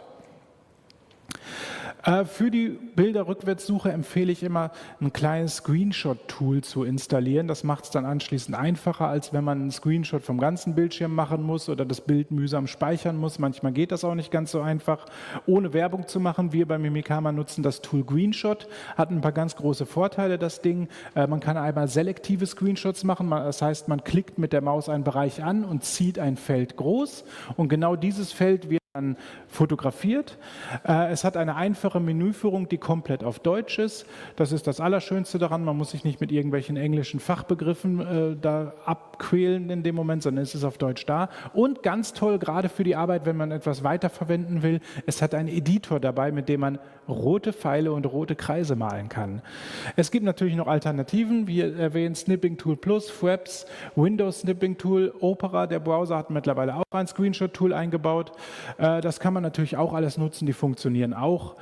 Äh, für die Bilderrückwärtssuche empfehle ich immer, ein kleines Screenshot-Tool zu installieren. Das macht es dann anschließend einfacher, als wenn man einen Screenshot vom ganzen Bildschirm machen muss oder das Bild mühsam speichern muss. Manchmal geht das auch nicht ganz so einfach. Ohne Werbung zu machen, wir bei Mimikama nutzen das Tool Greenshot. Hat ein paar ganz große Vorteile, das Ding. Äh, man kann einmal selektive Screenshots machen. Das heißt, man klickt mit der Maus einen Bereich an und zieht ein Feld groß. Und genau dieses Feld wird dann fotografiert. Äh, es hat eine einfache Menüführung, die komplett auf Deutsch ist. Das ist das Allerschönste daran. Man muss sich nicht mit irgendwelchen englischen Fachbegriffen äh, da abquälen in dem Moment, sondern es ist auf Deutsch da. Und ganz toll, gerade für die Arbeit, wenn man etwas weiterverwenden will, es hat einen Editor dabei, mit dem man rote Pfeile und rote Kreise malen kann. Es gibt natürlich noch Alternativen, wie erwähnt Snipping Tool Plus, Fraps, Windows Snipping Tool, Opera, der Browser hat mittlerweile auch ein Screenshot-Tool eingebaut. Das kann man natürlich auch alles nutzen, die funktionieren auch.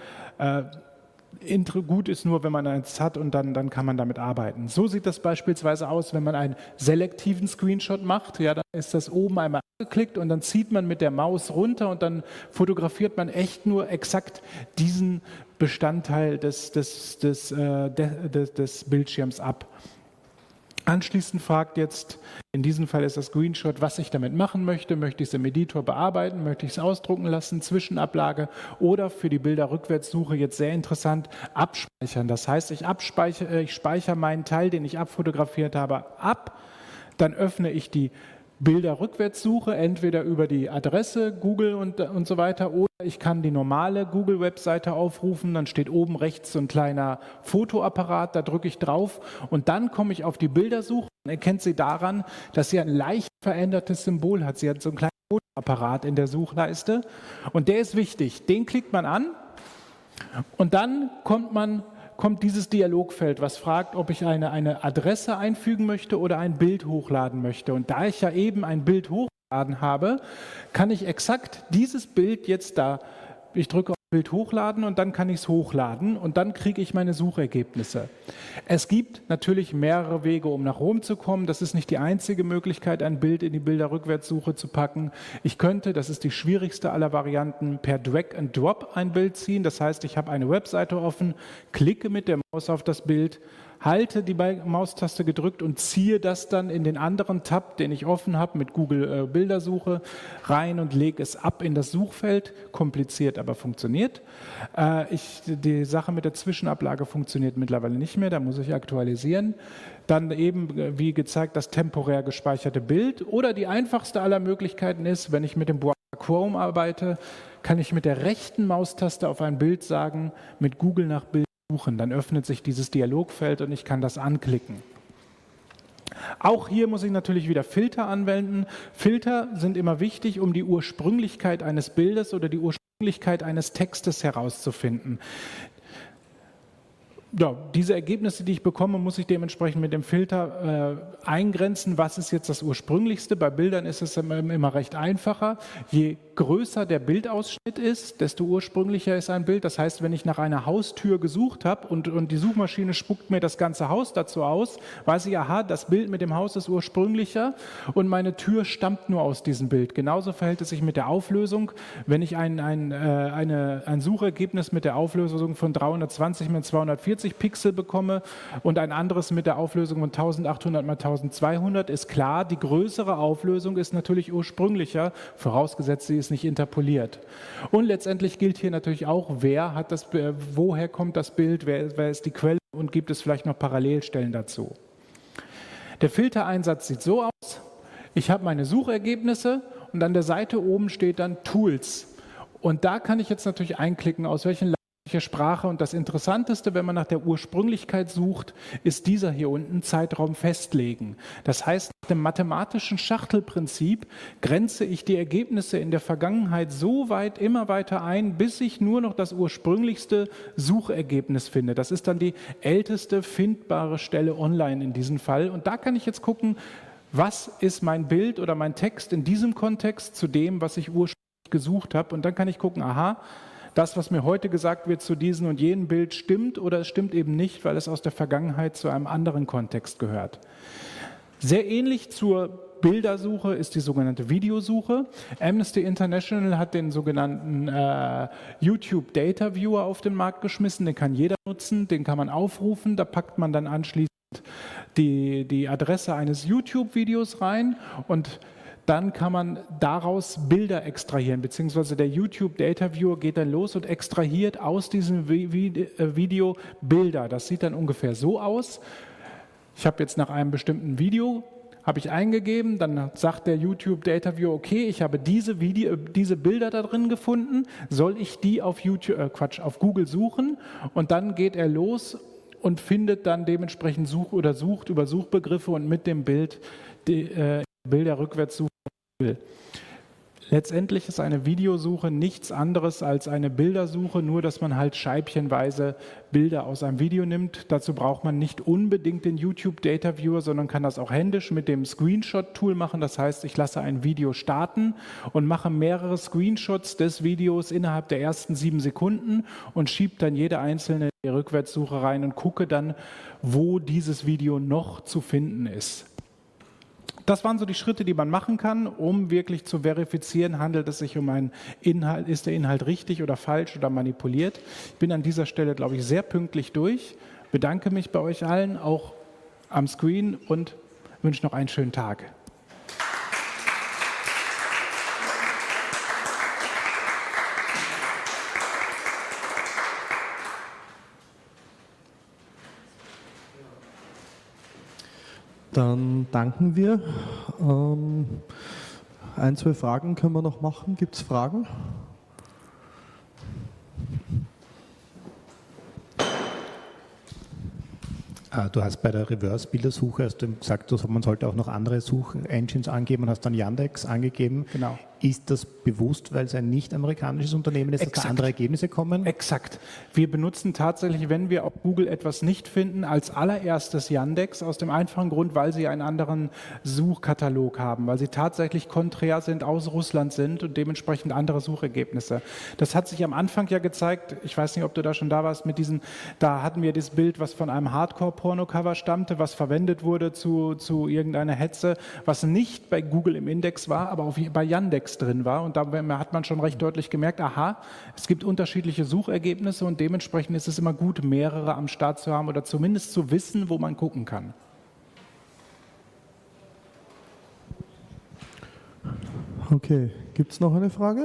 Gut ist nur, wenn man eins hat und dann, dann kann man damit arbeiten. So sieht das beispielsweise aus, wenn man einen selektiven Screenshot macht. Ja, dann ist das oben einmal angeklickt und dann zieht man mit der Maus runter und dann fotografiert man echt nur exakt diesen Bestandteil des, des, des, äh, des, des Bildschirms ab. Anschließend fragt jetzt, in diesem Fall ist das Screenshot, was ich damit machen möchte. Möchte ich es im Editor bearbeiten? Möchte ich es ausdrucken lassen? Zwischenablage? Oder für die Bilderrückwärtssuche jetzt sehr interessant, abspeichern. Das heißt, ich, abspeichere, ich speichere meinen Teil, den ich abfotografiert habe, ab. Dann öffne ich die Bilderrückwärtssuche, entweder über die Adresse Google und, und so weiter, oder ich kann die normale Google-Webseite aufrufen, dann steht oben rechts so ein kleiner Fotoapparat, da drücke ich drauf und dann komme ich auf die Bildersuche. Man erkennt sie daran, dass sie ein leicht verändertes Symbol hat. Sie hat so einen kleinen Fotoapparat in der Suchleiste und der ist wichtig. Den klickt man an und dann kommt man kommt dieses Dialogfeld, was fragt, ob ich eine, eine Adresse einfügen möchte oder ein Bild hochladen möchte. Und da ich ja eben ein Bild hochladen habe, kann ich exakt dieses Bild jetzt da, ich drücke auf Bild hochladen und dann kann ich es hochladen und dann kriege ich meine Suchergebnisse. Es gibt natürlich mehrere Wege, um nach Rom zu kommen. Das ist nicht die einzige Möglichkeit, ein Bild in die Bilderrückwärtssuche zu packen. Ich könnte, das ist die schwierigste aller Varianten, per Drag and Drop ein Bild ziehen. Das heißt, ich habe eine Webseite offen, klicke mit der Maus auf das Bild, halte die Maustaste gedrückt und ziehe das dann in den anderen Tab, den ich offen habe mit Google äh, Bildersuche, rein und lege es ab in das Suchfeld. Kompliziert, aber funktioniert. Äh, ich, die Sache mit der Zwischenablage funktioniert mittlerweile nicht mehr, da muss ich aktualisieren. Dann eben, wie gezeigt, das temporär gespeicherte Bild. Oder die einfachste aller Möglichkeiten ist, wenn ich mit dem Browser Chrome arbeite, kann ich mit der rechten Maustaste auf ein Bild sagen, mit Google nach Bild suchen. Dann öffnet sich dieses Dialogfeld und ich kann das anklicken. Auch hier muss ich natürlich wieder Filter anwenden. Filter sind immer wichtig, um die Ursprünglichkeit eines Bildes oder die Ursprünglichkeit eines Textes herauszufinden. Ja, diese Ergebnisse, die ich bekomme, muss ich dementsprechend mit dem Filter äh, eingrenzen. Was ist jetzt das Ursprünglichste? Bei Bildern ist es immer, immer recht einfacher. Je größer der Bildausschnitt ist, desto ursprünglicher ist ein Bild. Das heißt, wenn ich nach einer Haustür gesucht habe und, und die Suchmaschine spuckt mir das ganze Haus dazu aus, weiß ich, aha, das Bild mit dem Haus ist ursprünglicher und meine Tür stammt nur aus diesem Bild. Genauso verhält es sich mit der Auflösung. Wenn ich ein, ein, äh, eine, ein Suchergebnis mit der Auflösung von dreihundertzwanzig mal zweihundertvierzig Pixel bekomme und ein anderes mit der Auflösung von eintausendachthundert mal eintausendzweihundert, ist klar, die größere Auflösung ist natürlich ursprünglicher, vorausgesetzt sie ist nicht interpoliert. Und letztendlich gilt hier natürlich auch, wer hat das, woher kommt das Bild, wer, wer ist die Quelle und gibt es vielleicht noch Parallelstellen dazu. Der Filtereinsatz sieht so aus, ich habe meine Suchergebnisse und an der Seite oben steht dann Tools. Und da kann ich jetzt natürlich einklicken, aus welchen Sprache. Und das Interessanteste, wenn man nach der Ursprünglichkeit sucht, ist dieser hier unten, Zeitraum festlegen. Das heißt, nach dem mathematischen Schachtelprinzip grenze ich die Ergebnisse in der Vergangenheit so weit immer weiter ein, bis ich nur noch das ursprünglichste Suchergebnis finde. Das ist dann die älteste findbare Stelle online in diesem Fall. Und da kann ich jetzt gucken, was ist mein Bild oder mein Text in diesem Kontext zu dem, was ich ursprünglich gesucht habe. Und dann kann ich gucken, aha, das, was mir heute gesagt wird zu diesem und jenem Bild, stimmt oder es stimmt eben nicht, weil es aus der Vergangenheit zu einem anderen Kontext gehört. Sehr ähnlich zur Bildersuche ist die sogenannte Videosuche. Amnesty International hat den sogenannten äh, YouTube Data Viewer auf den Markt geschmissen. Den kann jeder nutzen, den kann man aufrufen. Da packt man dann anschließend die, die Adresse eines YouTube-Videos rein und dann kann man daraus Bilder extrahieren, beziehungsweise der YouTube Data Viewer geht dann los und extrahiert aus diesem Video Bilder. Das sieht dann ungefähr so aus. Ich habe jetzt nach einem bestimmten Video, habe ich eingegeben, dann sagt der YouTube Data Viewer, okay, ich habe diese, Video, diese Bilder da drin gefunden, soll ich die auf, YouTube, äh Quatsch, auf Google suchen? Und dann geht er los und findet dann dementsprechend Such oder sucht über Suchbegriffe und mit dem Bild die äh, Bilder rückwärts suchen will. Letztendlich ist eine Videosuche nichts anderes als eine Bildersuche, nur dass man halt scheibchenweise Bilder aus einem Video nimmt. Dazu braucht man nicht unbedingt den YouTube Data Viewer, sondern kann das auch händisch mit dem Screenshot-Tool machen. Das heißt, ich lasse ein Video starten und mache mehrere Screenshots des Videos innerhalb der ersten sieben Sekunden und schiebe dann jede einzelne in die Rückwärtssuche rein und gucke dann, wo dieses Video noch zu finden ist. Das waren so die Schritte, die man machen kann, um wirklich zu verifizieren, handelt es sich um einen Inhalt, ist der Inhalt richtig oder falsch oder manipuliert. Ich bin an dieser Stelle, glaube ich, sehr pünktlich durch, bedanke mich bei euch allen, auch am Screen und wünsche noch einen schönen Tag. Dann danken wir. Ähm, ein, zwei Fragen können wir noch machen. Gibt es Fragen? Du hast bei der Reverse-Bildersuche, hast du gesagt, man sollte auch noch andere Such-Engines angeben und hast dann Yandex angegeben. Genau. Ist das bewusst, weil es ein nicht-amerikanisches Unternehmen ist, dass Exakt. da andere Ergebnisse kommen? Exakt. Wir benutzen tatsächlich, wenn wir auf Google etwas nicht finden, als allererstes Yandex, aus dem einfachen Grund, weil sie einen anderen Suchkatalog haben, weil sie tatsächlich konträr sind, aus Russland sind und dementsprechend andere Suchergebnisse. Das hat sich am Anfang ja gezeigt, ich weiß nicht, ob du da schon da warst, mit diesem, da hatten wir das Bild, was von einem Hardcore-Porno-Cover stammte, was verwendet wurde zu, zu irgendeiner Hetze, was nicht bei Google im Index war, aber auf, bei Yandex drin war und da hat man schon recht deutlich gemerkt, aha, es gibt unterschiedliche Suchergebnisse und dementsprechend ist es immer gut, mehrere am Start zu haben oder zumindest zu wissen, wo man gucken kann. Okay, gibt es noch eine Frage?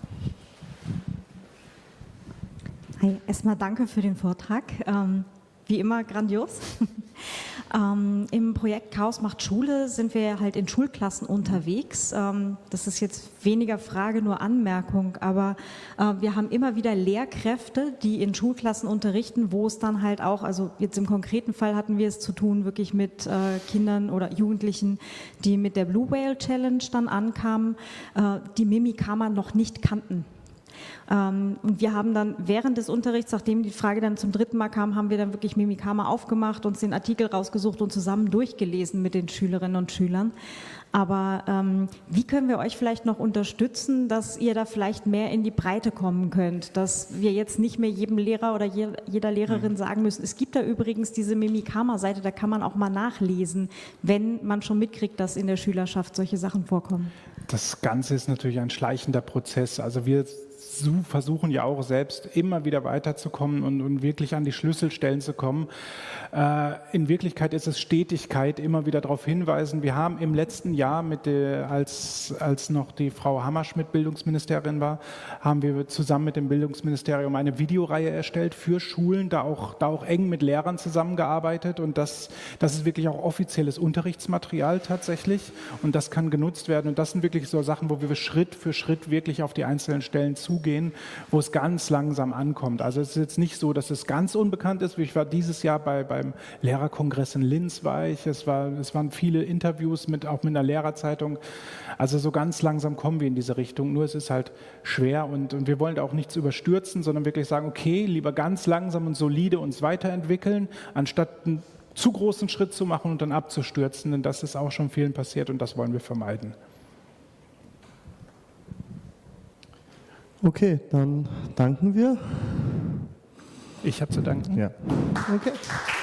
Hi, erstmal danke für den Vortrag. Ähm wie immer grandios. ähm, Im Projekt Chaos macht Schule sind wir halt in Schulklassen unterwegs. Ähm, das ist jetzt weniger Frage, nur Anmerkung, aber äh, wir haben immer wieder Lehrkräfte, die in Schulklassen unterrichten, wo es dann halt auch, also jetzt im konkreten Fall hatten wir es zu tun wirklich mit äh, Kindern oder Jugendlichen, die mit der Blue Whale Challenge dann ankamen, äh, die Mimikama noch nicht kannten. Ähm, und wir haben dann während des Unterrichts, nachdem die Frage dann zum dritten Mal kam, haben wir dann wirklich Mimikama aufgemacht, uns den Artikel rausgesucht und zusammen durchgelesen mit den Schülerinnen und Schülern. Aber ähm, wie können wir euch vielleicht noch unterstützen, dass ihr da vielleicht mehr in die Breite kommen könnt, dass wir jetzt nicht mehr jedem Lehrer oder je, jeder Lehrerin sagen müssen, es gibt da übrigens diese Mimikama-Seite, da kann man auch mal nachlesen, wenn man schon mitkriegt, dass in der Schülerschaft solche Sachen vorkommen. Das Ganze ist natürlich ein schleichender Prozess. Also wir versuchen ja auch selbst immer wieder weiterzukommen und, und wirklich an die Schlüsselstellen zu kommen. Äh, in Wirklichkeit ist es Stetigkeit, immer wieder darauf hinweisen. Wir haben im letzten Jahr, mit der, als, als noch die Frau Hammerschmidt Bildungsministerin war, haben wir zusammen mit dem Bildungsministerium eine Videoreihe erstellt für Schulen, da auch, da auch eng mit Lehrern zusammengearbeitet und das, das ist wirklich auch offizielles Unterrichtsmaterial tatsächlich und das kann genutzt werden und das sind wirklich so Sachen, wo wir Schritt für Schritt wirklich auf die einzelnen Stellen zugehen, wo es ganz langsam ankommt. Also es ist jetzt nicht so, dass es ganz unbekannt ist. Ich war dieses Jahr bei, beim Lehrerkongress in Linz, war ich. Es, war, es waren viele Interviews, mit, auch mit einer Lehrerzeitung. Also so ganz langsam kommen wir in diese Richtung. Nur es ist halt schwer und, und wir wollen da auch nichts überstürzen, sondern wirklich sagen, okay, lieber ganz langsam und solide uns weiterentwickeln, anstatt einen zu großen Schritt zu machen und dann abzustürzen. Denn das ist auch schon vielen passiert und das wollen wir vermeiden. Okay, dann danken wir. Ich habe zu danken. Ja. Okay.